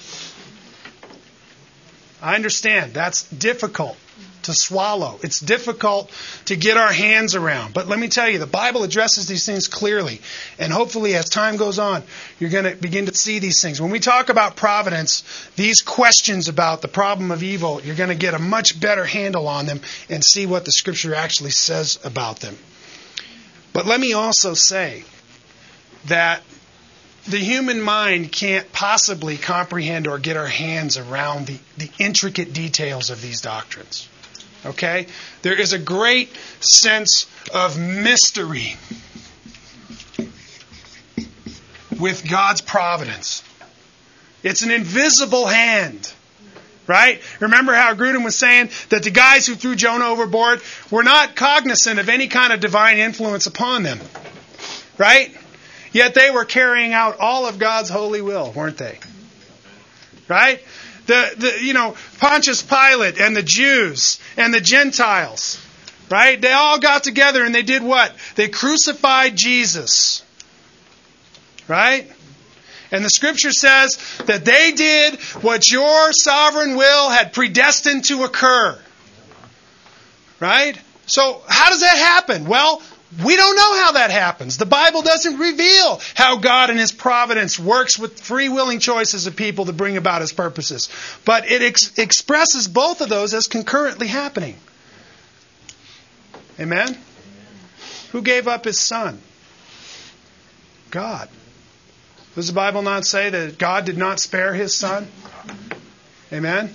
I understand. That's difficult to swallow. It's difficult to get our hands around. But let me tell you, the Bible addresses these things clearly. And hopefully as time goes on, you're going to begin to see these things. When we talk about providence, these questions about the problem of evil, you're going to get a much better handle on them and see what the Scripture actually says about them. But let me also say that the human mind can't possibly comprehend or get our hands around the intricate details of these doctrines. Okay? There is a great sense of mystery with God's providence. It's an invisible hand. Right? Remember how Grudem was saying that the guys who threw Jonah overboard were not cognizant of any kind of divine influence upon them. Right? Yet they were carrying out all of God's holy will, weren't they? Right? Pontius Pilate and the Jews and the Gentiles, right? They all got together and they did what? They crucified Jesus. Right? And the Scripture says that they did what your sovereign will had predestined to occur. Right? So how does that happen? Well, we don't know how that happens. The Bible doesn't reveal how God in His providence works with free willing choices of people to bring about His purposes. But it expresses both of those as concurrently happening. Amen? Who gave up His Son? God. Does the Bible not say that God did not spare His Son? Amen?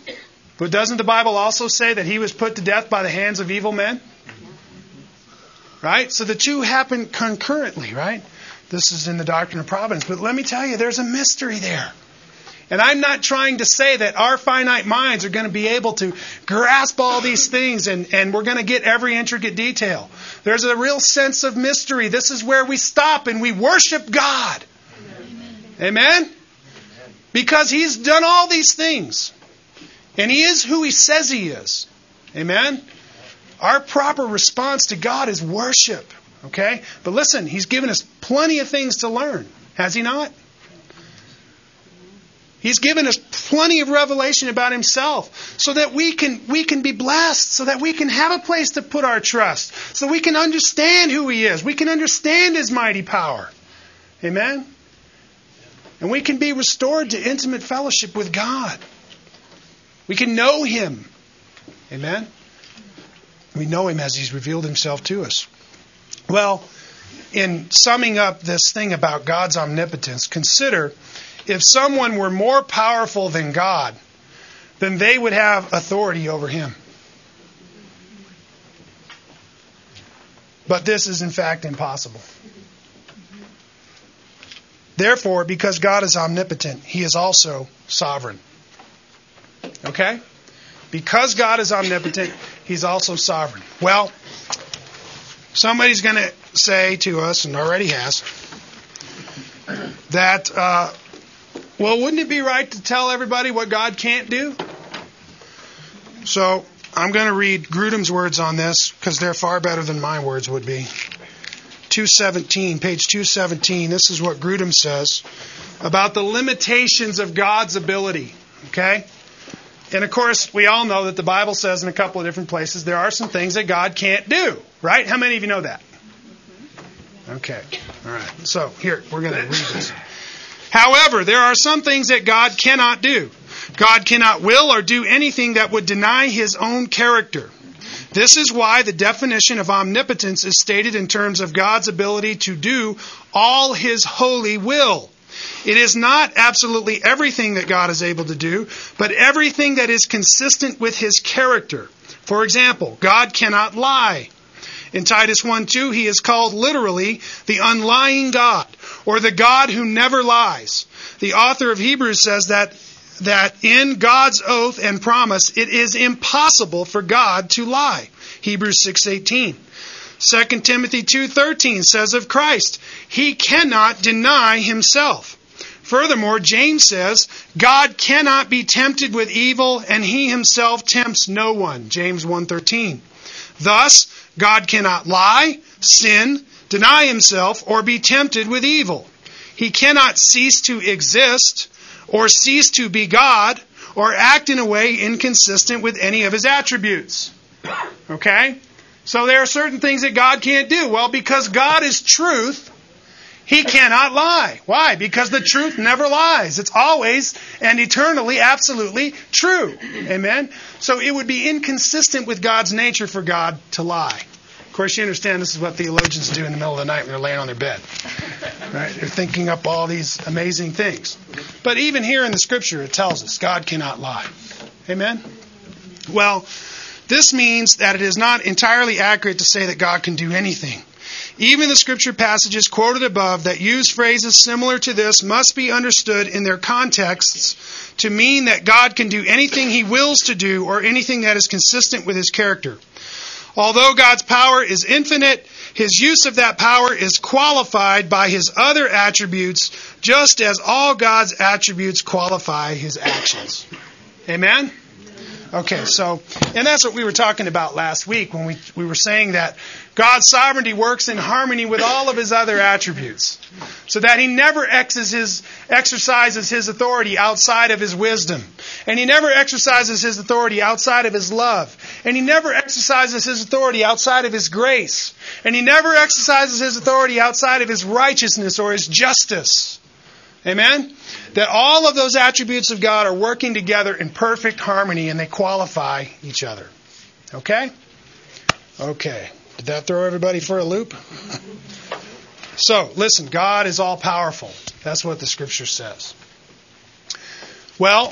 But doesn't the Bible also say that He was put to death by the hands of evil men? right? So the two happen concurrently, right? This is in the doctrine of providence. But let me tell you, there's a mystery there. And I'm not trying to say that our finite minds are going to be able to grasp all these things and we're going to get every intricate detail. There's a real sense of mystery. This is where we stop and we worship God. Amen? Because He's done all these things. And He is who He says He is. Amen? Our proper response to God is worship. Okay? But listen, He's given us plenty of things to learn. Has He not? He's given us plenty of revelation about Himself so that we can be blessed, so that we can have a place to put our trust, so we can understand who He is. We can understand His mighty power. Amen? And we can be restored to intimate fellowship with God. We can know Him. Amen? We know Him as He's revealed Himself to us. Well, in summing up this thing about God's omnipotence, consider if someone were more powerful than God, then they would have authority over Him. But this is in fact impossible. Therefore, because God is omnipotent, He is also sovereign. Okay? Because God is omnipotent, He's also sovereign. Well, somebody's going to say to us, and already has, that, well, wouldn't it be right to tell everybody what God can't do? So, I'm going to read Grudem's words on this, because they're far better than my words would be. 217, page 217, this is what Grudem says about the limitations of God's ability. Okay? And of course, we all know that the Bible says in a couple of different places there are some things that God can't do. Right? How many of you know that? Okay. All right. So, here, we're going to read this. However, there are some things that God cannot do. God cannot will or do anything that would deny His own character. This is why the definition of omnipotence is stated in terms of God's ability to do all His holy will. It is not absolutely everything that God is able to do, but everything that is consistent with His character. For example, God cannot lie. In Titus 1:2, He is called literally the unlying God, or the God who never lies. The author of Hebrews says that in God's oath and promise, it is impossible for God to lie. Hebrews 6:18. 2 Timothy 2:13 says of Christ, He cannot deny Himself. Furthermore, James says, God cannot be tempted with evil, and He Himself tempts no one. James 1:13. Thus, God cannot lie, sin, deny Himself, or be tempted with evil. He cannot cease to exist, or cease to be God, or act in a way inconsistent with any of His attributes. Okay? So there are certain things that God can't do. Well, because God is truth, He cannot lie. Why? Because the truth never lies. It's always and eternally absolutely true. Amen? So it would be inconsistent with God's nature for God to lie. Of course, you understand this is what theologians do in the middle of the night when they're laying on their bed. Right? They're thinking up all these amazing things. But even here in the Scripture, it tells us God cannot lie. Amen? Well, this means that it is not entirely accurate to say that God can do anything. Even the Scripture passages quoted above that use phrases similar to this must be understood in their contexts to mean that God can do anything He wills to do or anything that is consistent with His character. Although God's power is infinite, His use of that power is qualified by His other attributes, just as all God's attributes qualify His actions. Amen? Okay, so, and that's what we were talking about last week when we were saying that God's sovereignty works in harmony with all of His other attributes, so that He never exercises His authority outside of His wisdom, and He never exercises His authority outside of His love, and He never exercises His authority outside of His grace, and He never exercises His authority outside of His righteousness or His justice. Amen? That all of those attributes of God are working together in perfect harmony and they qualify each other. Okay? Okay. Did that throw everybody for a loop? So, listen, God is all powerful. That's what the Scripture says. Well,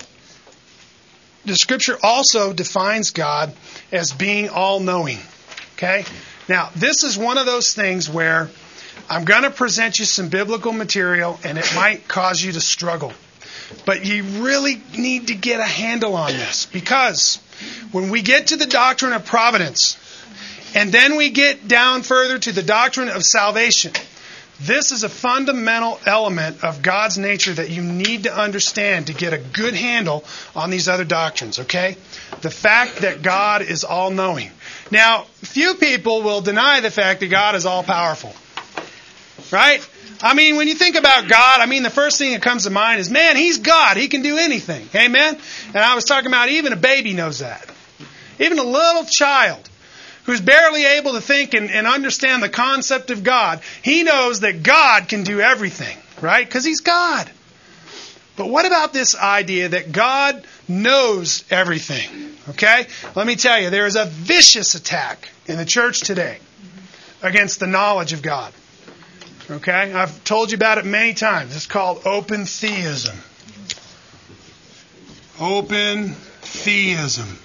the Scripture also defines God as being all-knowing. Okay? Now, this is one of those things where I'm going to present you some biblical material, and it might cause you to struggle. But you really need to get a handle on this, because when we get to the doctrine of providence, and then we get down further to the doctrine of salvation, this is a fundamental element of God's nature that you need to understand to get a good handle on these other doctrines, okay? The fact that God is all-knowing. Now, few people will deny the fact that God is all-powerful. Right? I mean, when you think about God, I mean, the first thing that comes to mind is, man, He's God. He can do anything. Amen? And I was talking about even a baby knows that. Even a little child who's barely able to think and understand the concept of God, he knows that God can do everything. Right? Because He's God. But what about this idea that God knows everything? Okay? Let me tell you, there is a vicious attack in the church today against the knowledge of God. Okay? I've told you about it many times. It's called open theism. Open theism.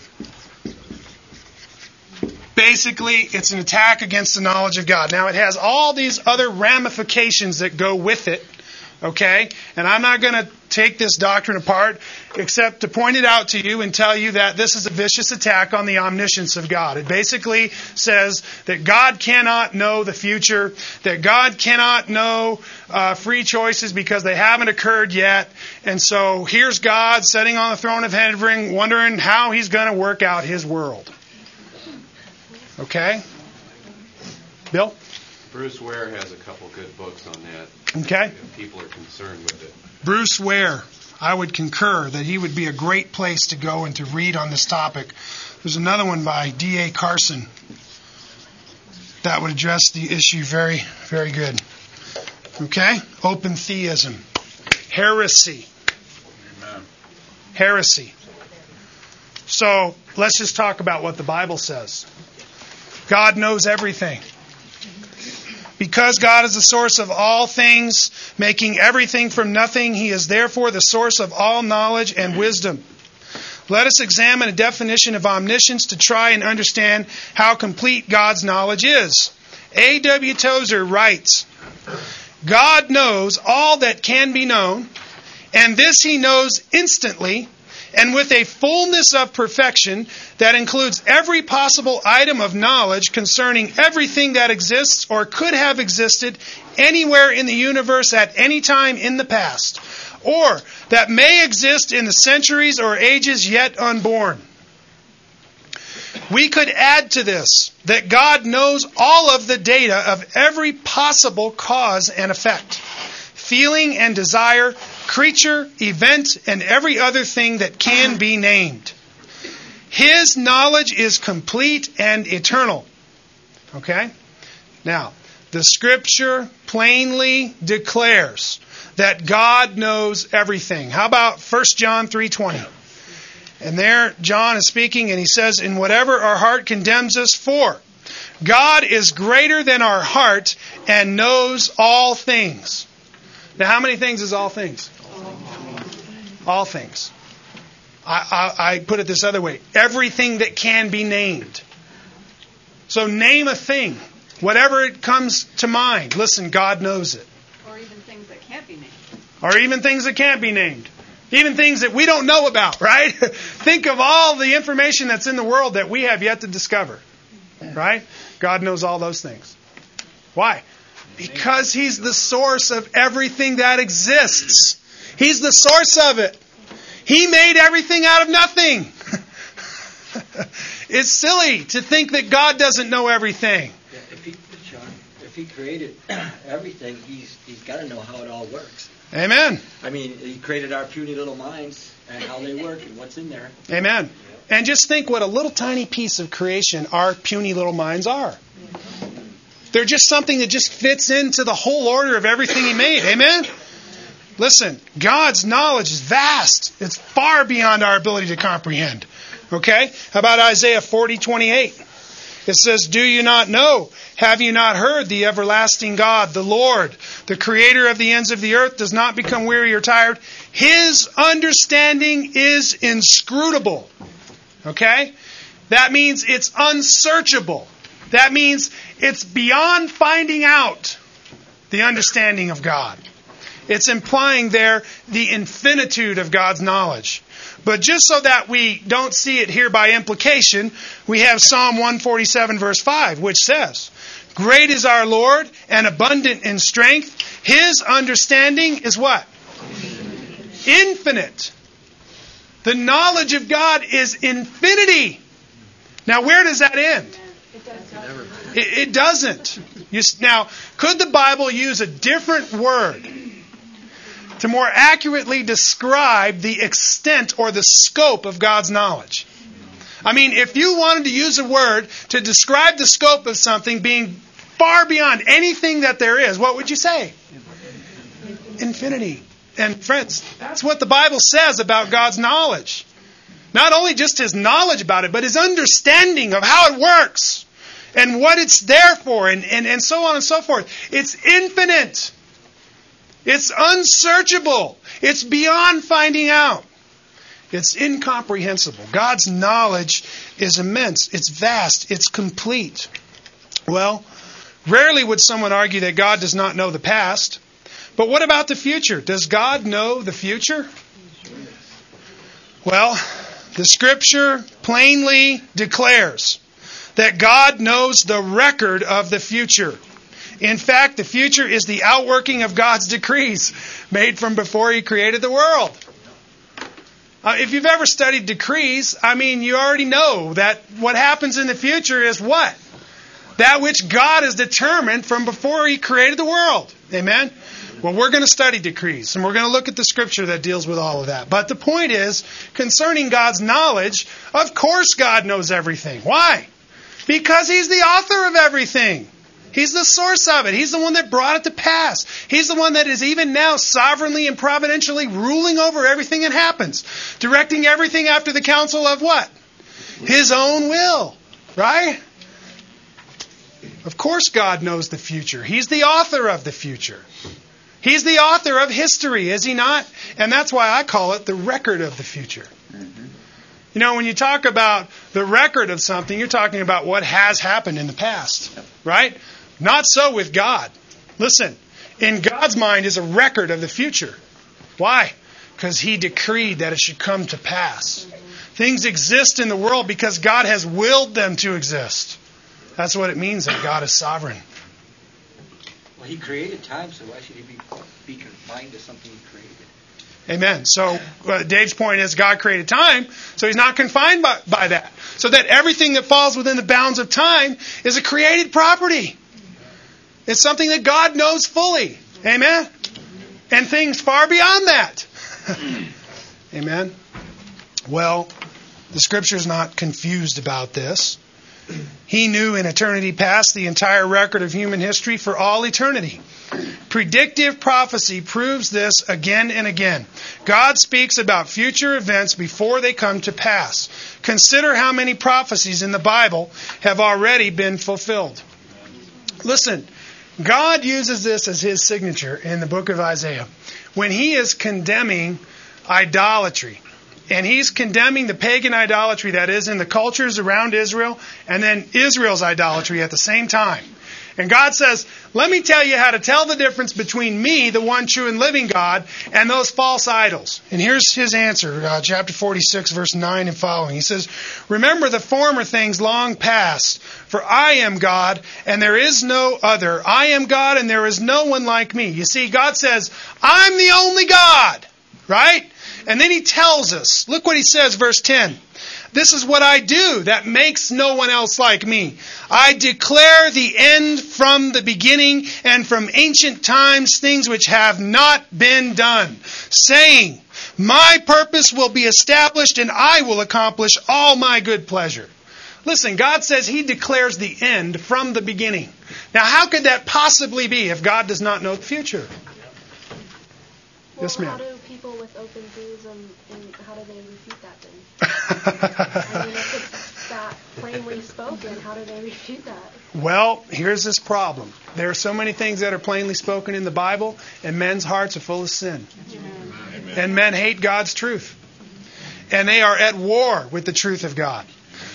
Basically, it's an attack against the knowledge of God. Now, it has all these other ramifications that go with it. Okay? And I'm not going to take this doctrine apart except to point it out to you and tell you that this is a vicious attack on the omniscience of God. It basically says that God cannot know the future, that God cannot know free choices because they haven't occurred yet. And so here's God sitting on the throne of heaven wondering how He's going to work out His world. Okay? Bill? Bruce Ware has a couple good books on that. Okay. If people are concerned with it. Bruce Ware, I would concur that he would be a great place to go and to read on this topic. There's another one by D.A. Carson that would address the issue very, very good. Okay? Open theism. Heresy. Amen. Heresy. So, let's just talk about what the Bible says. God knows everything. Because God is the source of all things, making everything from nothing, He is therefore the source of all knowledge and wisdom. Let us examine a definition of omniscience to try and understand how complete God's knowledge is. A.W. Tozer writes, God knows all that can be known, and this He knows instantly, and with a fullness of perfection that includes every possible item of knowledge concerning everything that exists or could have existed anywhere in the universe at any time in the past, or that may exist in the centuries or ages yet unborn. We could add to this that God knows all of the data of every possible cause and effect, feeling and desire, creature, event, and every other thing that can be named. His knowledge is complete and eternal. Okay? Now, the Scripture plainly declares that God knows everything. How about 1 John 3:20? And there, John is speaking, and he says, in whatever our heart condemns us for, God is greater than our heart and knows all things. Now, how many things is all things? All things. I put it this other way. Everything that can be named. So name a thing. Whatever it comes to mind. Listen, God knows it. Or even things that can't be named. Or even things that can't be named. Even things that we don't know about, right? Think of all the information that's in the world that we have yet to discover. Right? God knows all those things. Why? Because He's the source of everything that exists. He's the source of it. He made everything out of nothing. It's silly to think that God doesn't know everything. Yeah, if He created everything, He's got to know how it all works. Amen. I mean, He created our puny little minds and how they work and what's in there. Amen. And just think what a little tiny piece of creation our puny little minds are. They're just something that just fits into the whole order of everything He made. Amen? Listen, God's knowledge is vast. It's far beyond our ability to comprehend. Okay? How about Isaiah 40:28? It says, do you not know? Have you not heard? The everlasting God, the Lord, the creator of the ends of the earth, does not become weary or tired. His understanding is inscrutable. Okay? That means it's unsearchable. That means it's beyond finding out the understanding of God. It's implying there the infinitude of God's knowledge. But just so that we don't see it here by implication, we have Psalm 147 verse 5, which says, "Great is our Lord and abundant in strength. His understanding is" what? Infinite. The knowledge of God is infinity. Now, where does that end? It doesn't. Now, could the Bible use a different word to more accurately describe the extent or the scope of God's knowledge? I mean, if you wanted to use a word to describe the scope of something being far beyond anything that there is, what would you say? Infinity. And friends, that's what the Bible says about God's knowledge. Not only just His knowledge about it, but His understanding of how it works and what it's there for and so on and so forth. It's infinite. It's unsearchable. It's beyond finding out. It's incomprehensible. God's knowledge is immense. It's vast. It's complete. Well, rarely would someone argue that God does not know the past. But what about the future? Does God know the future? Well, the Scripture plainly declares that God knows the record of the future. In fact, the future is the outworking of God's decrees made from before He created the world. If you've ever studied decrees, you already know that what happens in the future is what? That which God has determined from before He created the world. Amen? Well, we're going to study decrees, and we're going to look at the Scripture that deals with all of that. But the point is, concerning God's knowledge, of course God knows everything. Why? Because He's the author of everything. He's the source of it. He's the one that brought it to pass. He's the one that is even now sovereignly and providentially ruling over everything that happens. Directing everything after the counsel of what? His own will. Right? Of course God knows the future. He's the author of the future. He's the author of history, is He not? And that's why I call it the record of the future. You know, when you talk about the record of something, you're talking about what has happened in the past. Right? Not so with God. Listen, in God's mind is a record of the future. Why? Because He decreed that it should come to pass. Things exist in the world because God has willed them to exist. That's what it means that God is sovereign. Well, He created time, so why should He be confined to something He created? Amen. So Dave's point is God created time, so He's not confined by that. So that everything that falls within the bounds of time is a created property. It's something that God knows fully. Amen. And things far beyond that. Amen. Well, the Scripture's not confused about this. He knew in eternity past the entire record of human history for all eternity. Predictive prophecy proves this again and again. God speaks about future events before they come to pass. Consider how many prophecies in the Bible have already been fulfilled. Listen, God uses this as His signature in the book of Isaiah. When He is condemning idolatry, and He's condemning the pagan idolatry that is in the cultures around Israel, and then Israel's idolatry at the same time. And God says, let me tell you how to tell the difference between me, the one true and living God, and those false idols. And here's His answer, chapter 46, verse 9 and following. He says, remember the former things long past, for I am God, and there is no other. I am God, and there is no one like me. You see, God says, I'm the only God, right? And then He tells us, look what He says, verse 10. This is what I do that makes no one else like me. I declare the end from the beginning and from ancient times things which have not been done, saying, my purpose will be established and I will accomplish all my good pleasure. Listen, God says He declares the end from the beginning. Now, how could that possibly be if God does not know the future? Well, Yes, ma'am. How do people with open theism, and how do they refute that then? If it's that plainly spoken, how do they refute that? Well, here's this problem. There are so many things that are plainly spoken in the Bible, and men's hearts are full of sin. Amen. And men hate God's truth. And they are at war with the truth of God.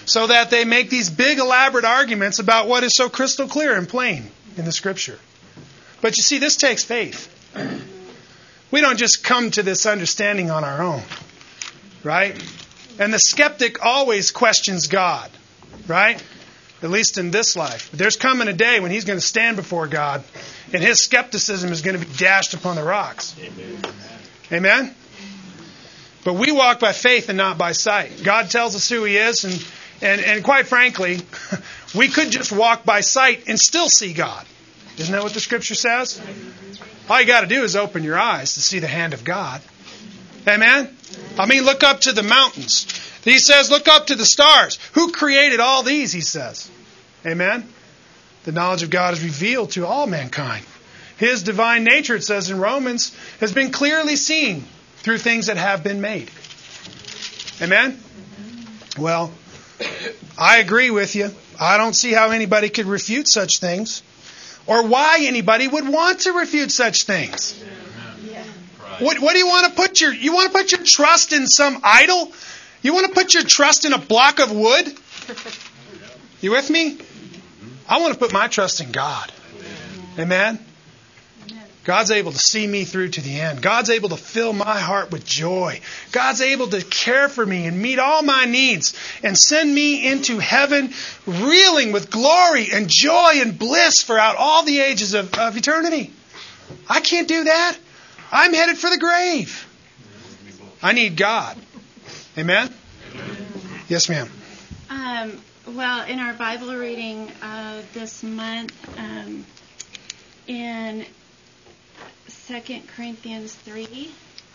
so that they make these big elaborate arguments about what is so crystal clear and plain in the Scripture. But you see, this takes faith. We don't just come to this understanding on our own, right? And the skeptic always questions God, right? At least in this life. But there's coming a day when he's going to stand before God, and his skepticism is going to be dashed upon the rocks. Amen? Amen? But we walk by faith and not by sight. God tells us who He is, and quite frankly, we could just walk by sight and still see God. Isn't that what the Scripture says? All you got to do is open your eyes to see the hand of God. Amen? I mean, look up to the mountains. He says, look up to the stars. Who created all these, He says. Amen? The knowledge of God is revealed to all mankind. His divine nature, it says in Romans, has been clearly seen through things that have been made. Amen? Well, I agree with you. I don't see how anybody could refute such things, or why anybody would want to refute such things. What do you want to put your trust in some idol? You want to put your trust in a block of wood? You with me? I want to put my trust in God. Amen? God's able to see me through to the end. God's able to fill my heart with joy. God's able to care for me and meet all my needs and send me into heaven reeling with glory and joy and bliss throughout all the ages of eternity. I can't do that. I'm headed for the grave. I need God. Amen? Yes, ma'am. Well, in our Bible reading this month, in 2 Corinthians 3,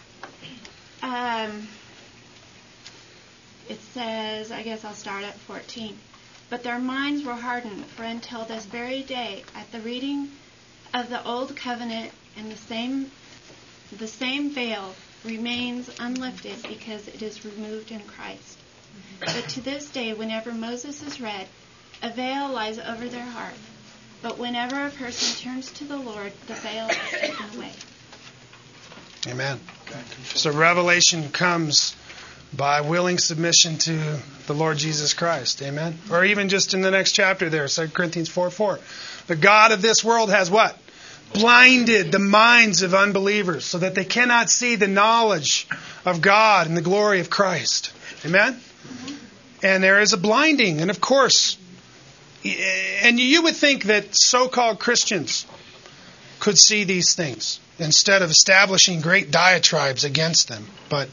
it says, I guess I'll start at 14. But their minds were hardened, for until this very day, at the reading of the Old Covenant, and the same veil remains unlifted because it is removed in Christ. But to this day, whenever Moses is read, a veil lies over their heart. But whenever a person turns to the Lord, the veil is taken away. Amen. So revelation comes by willing submission to the Lord Jesus Christ. Amen. Or even just in the next chapter there, 2 Corinthians 4:4. The God of this world has what? Blinded the minds of unbelievers so that they cannot see the knowledge of God and the glory of Christ. Amen? And there is a blinding. And of course, and you would think that so-called Christians could see these things instead of establishing great diatribes against them. But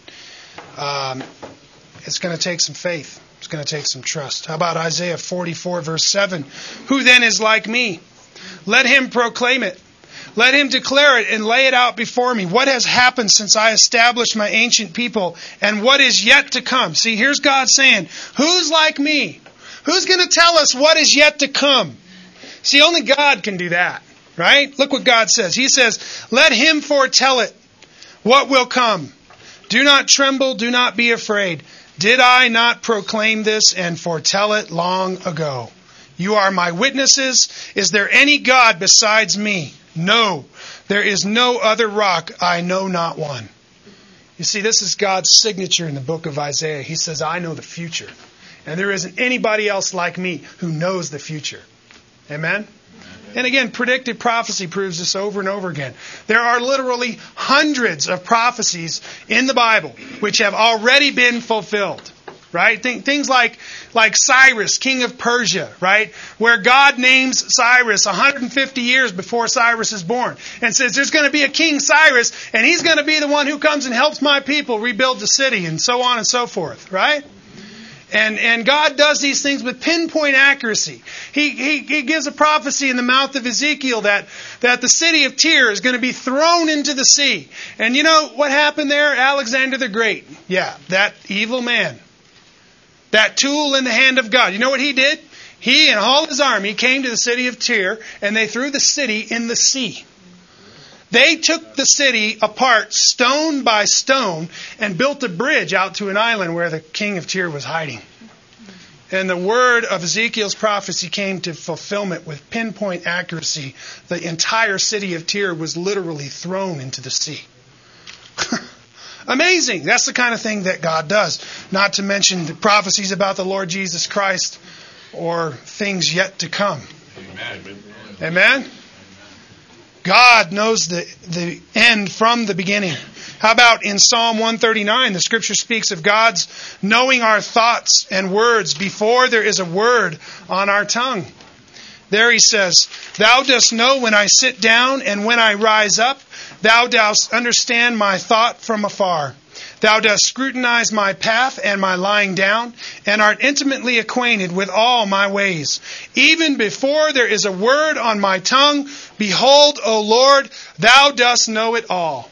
it's going to take some faith. It's going to take some trust. How about Isaiah 44, verse 7? Who then is like me? Let him proclaim it. Let him declare it and lay it out before me. What has happened since I established my ancient people, and what is yet to come? See, here's God saying, who's like me? Who's going to tell us what is yet to come? See, only God can do that, right? Look what God says. He says, let him foretell it, what will come. Do not tremble, do not be afraid. Did I not proclaim this and foretell it long ago? You are my witnesses. Is there any God besides me? No, there is no other rock. I know not one. You see, this is God's signature in the book of Isaiah. He says, I know the future. And there isn't anybody else like me who knows the future. Amen? And again, predictive prophecy proves this over and over again. There are literally hundreds of prophecies in the Bible which have already been fulfilled. Right? Things like Cyrus, king of Persia, right? Where God names Cyrus 150 years before Cyrus is born and says there's going to be a king Cyrus and he's going to be the one who comes and helps my people rebuild the city and so on and so forth, right? And God does these things with pinpoint accuracy. He gives a prophecy in the mouth of Ezekiel that the city of Tyre is going to be thrown into the sea. And you know what happened there? Alexander the Great. Yeah, that evil man. That tool in the hand of God. You know what he did? He and all his army came to the city of Tyre and they threw the city in the sea. They took the city apart stone by stone and built a bridge out to an island where the king of Tyre was hiding. And the word of Ezekiel's prophecy came to fulfillment with pinpoint accuracy. The entire city of Tyre was literally thrown into the sea. Amazing. That's the kind of thing that God does. Not to mention the prophecies about the Lord Jesus Christ or things yet to come. Amen. Amen? God knows the end from the beginning. How about in Psalm 139, the Scripture speaks of God's knowing our thoughts and words before there is a word on our tongue. There he says, Thou dost know when I sit down and when I rise up. Thou dost understand my thought from afar. Thou dost scrutinize my path and my lying down, and art intimately acquainted with all my ways. Even before there is a word on my tongue, behold, O Lord, thou dost know it all.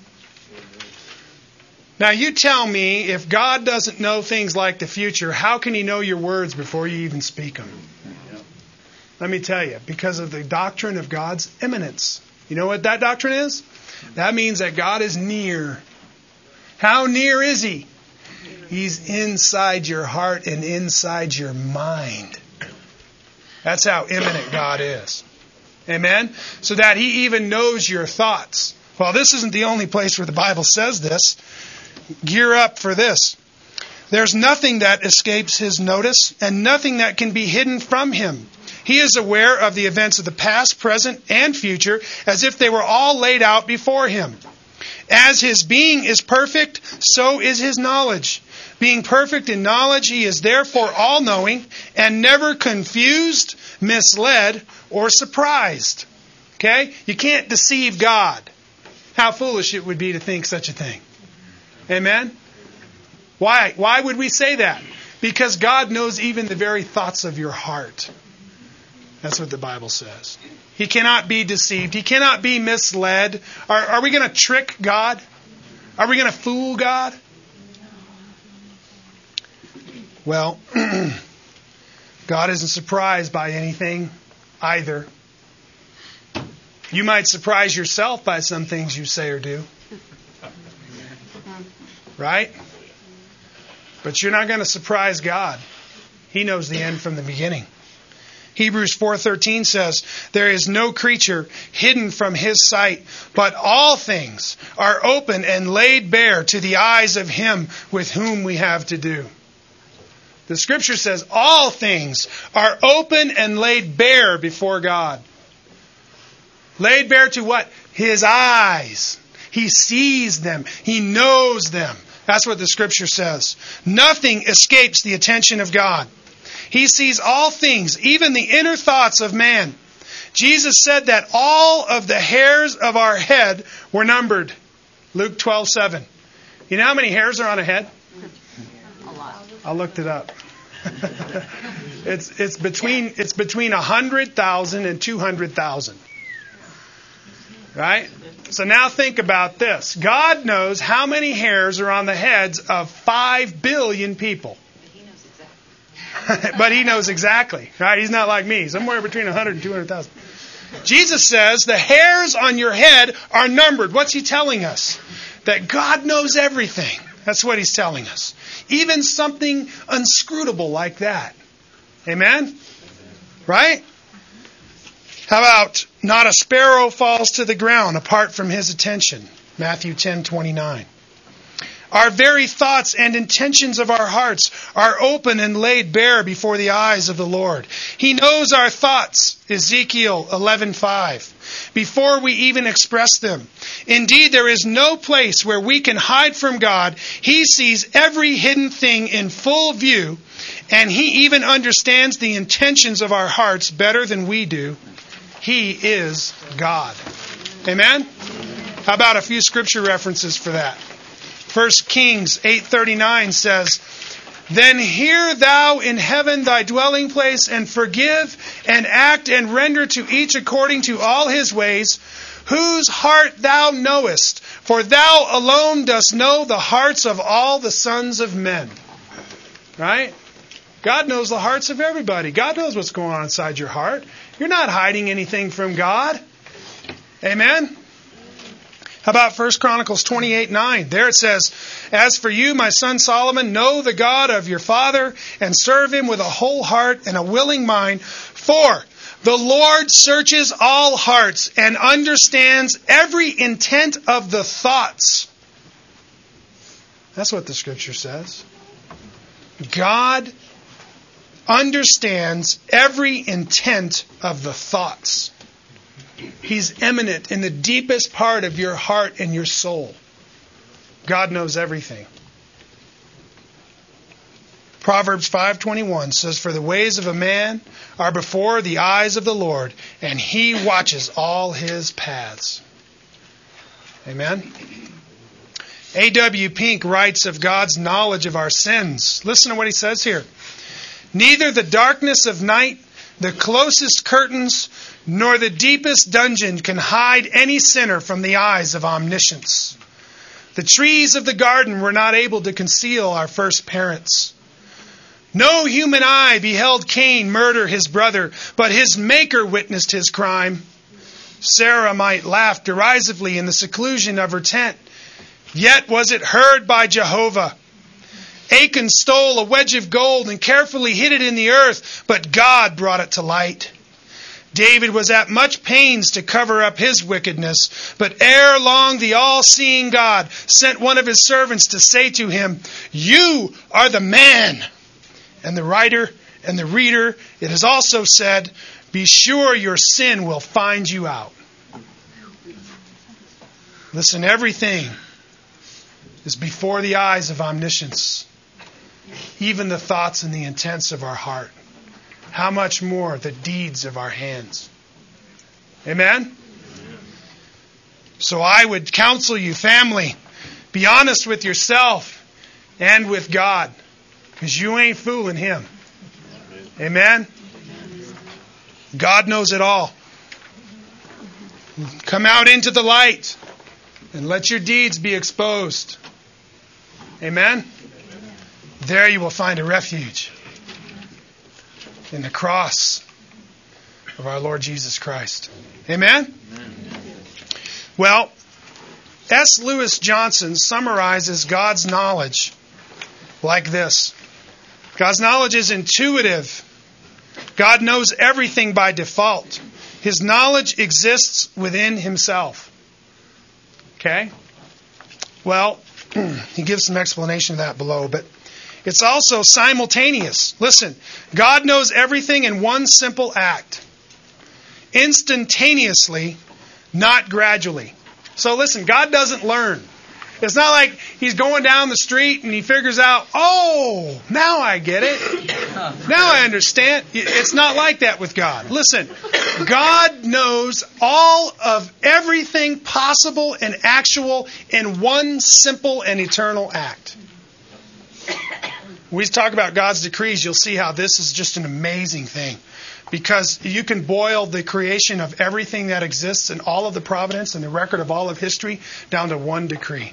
Now you tell me, if God doesn't know things like the future, how can He know your words before you even speak them? Let me tell you, because of the doctrine of God's immanence. You know what that doctrine is? That means that God is near. How near is He? He's inside your heart and inside your mind. That's how immanent God is. Amen? So that He even knows your thoughts. Well, this isn't the only place where the Bible says this. Gear up for this. There's nothing that escapes His notice and nothing that can be hidden from Him. He is aware of the events of the past, present, and future as if they were all laid out before Him. As His being is perfect, so is His knowledge. Being perfect in knowledge, He is therefore all-knowing and never confused, misled, or surprised. Okay? You can't deceive God. How foolish it would be to think such a thing. Amen? Why? Why would we say that? Because God knows even the very thoughts of your heart. That's what the Bible says. He cannot be deceived. He cannot be misled. Are we going to trick God? Are we going to fool God? Well, God isn't surprised by anything either. You might surprise yourself by some things you say or do. Right? But you're not going to surprise God. He knows the end from the beginning. Hebrews 4:13 says, There is no creature hidden from His sight, but all things are open and laid bare to the eyes of Him with whom we have to do. The Scripture says all things are open and laid bare before God. Laid bare to what? His eyes. He sees them. He knows them. That's what the Scripture says. Nothing escapes the attention of God. He sees all things, even the inner thoughts of man. Jesus said that all of the hairs of our head were numbered. Luke 12:7. You know how many hairs are on a head? A lot. I looked it up. It's between 100,000 and 200,000. Right? So now think about this. God knows how many hairs are on the heads of 5 billion people. But He knows exactly. Right? He's not like me. Somewhere between 100 and 200,000. Jesus says the hairs on your head are numbered. What's He telling us? That God knows everything. That's what He's telling us. Even something unscrutable like that. Amen? Right? How about not a sparrow falls to the ground apart from His attention? Matthew 10:29. Our very thoughts and intentions of our hearts are open and laid bare before the eyes of the Lord. He knows our thoughts, Ezekiel 11:5, before we even express them. Indeed, there is no place where we can hide from God. He sees every hidden thing in full view, and He even understands the intentions of our hearts better than we do. He is God. Amen? How about a few scripture references for that? 1 Kings 8:39 says, Then hear thou in heaven thy dwelling place, and forgive and act and render to each according to all his ways, whose heart thou knowest, for thou alone dost know the hearts of all the sons of men. Right? God knows the hearts of everybody. God knows what's going on inside your heart. You're not hiding anything from God. Amen? How about 1 Chronicles 28:9? There it says, As for you, my son Solomon, know the God of your father, and serve Him with a whole heart and a willing mind. For the Lord searches all hearts and understands every intent of the thoughts. That's what the Scripture says. God understands every intent of the thoughts. He's eminent in the deepest part of your heart and your soul. God knows everything. Proverbs 5:21 says, "For the ways of a man are before the eyes of the Lord, and He watches all his paths." Amen. A.W. Pink writes of God's knowledge of our sins. Listen to what he says here. "Neither the darkness of night, the closest curtains, nor the deepest dungeon can hide any sinner from the eyes of omniscience. The trees of the garden were not able to conceal our first parents. No human eye beheld Cain murder his brother, but his Maker witnessed his crime. Sarah might laugh derisively in the seclusion of her tent, yet was it heard by Jehovah. Achan stole a wedge of gold and carefully hid it in the earth, but God brought it to light. David was at much pains to cover up his wickedness, but ere long the all-seeing God sent one of his servants to say to him, 'You are the man.' And the writer and the reader, it is also said, 'Be sure your sin will find you out.'" Listen, everything is before the eyes of omniscience, even the thoughts and the intents of our heart. How much more the deeds of our hands. Amen? So I would counsel you, family, be honest with yourself and with God, because you ain't fooling Him. Amen? God knows it all. Come out into the light and let your deeds be exposed. Amen? There you will find a refuge in the cross of our Lord Jesus Christ. Amen? Well, S. Lewis Johnson summarizes God's knowledge like this. God's knowledge is intuitive. God knows everything by default. His knowledge exists within Himself. Okay? Well, he gives some explanation of that below, but it's also simultaneous. Listen, God knows everything in one simple act. Instantaneously, not gradually. So listen, God doesn't learn. It's not like He's going down the street and He figures out, oh, now I get it. Now I understand. It's not like that with God. Listen, God knows all of everything possible and actual in one simple and eternal act. When we talk about God's decrees, you'll see how this is just an amazing thing. Because you can boil the creation of everything that exists and all of the providence and the record of all of history down to one decree.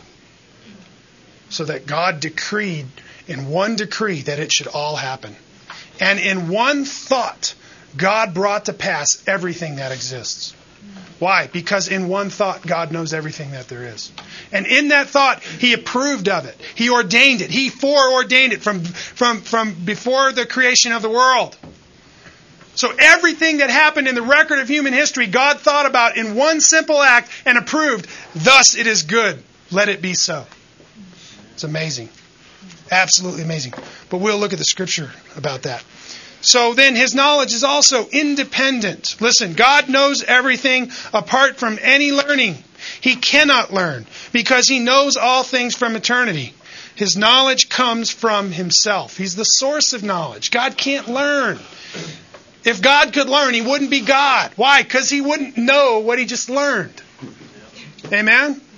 So that God decreed in one decree that it should all happen. And in one thought, God brought to pass everything that exists. Why? Because in one thought, God knows everything that there is. And in that thought, He approved of it. He ordained it. He foreordained it from before the creation of the world. So everything that happened in the record of human history, God thought about in one simple act and approved. Thus it is good. Let it be so. It's amazing. Absolutely amazing. But we'll look at the Scripture about that. So then His knowledge is also independent. Listen, God knows everything apart from any learning. He cannot learn because He knows all things from eternity. His knowledge comes from Himself. He's the source of knowledge. God can't learn. If God could learn, He wouldn't be God. Why? Because He wouldn't know what He just learned. Amen?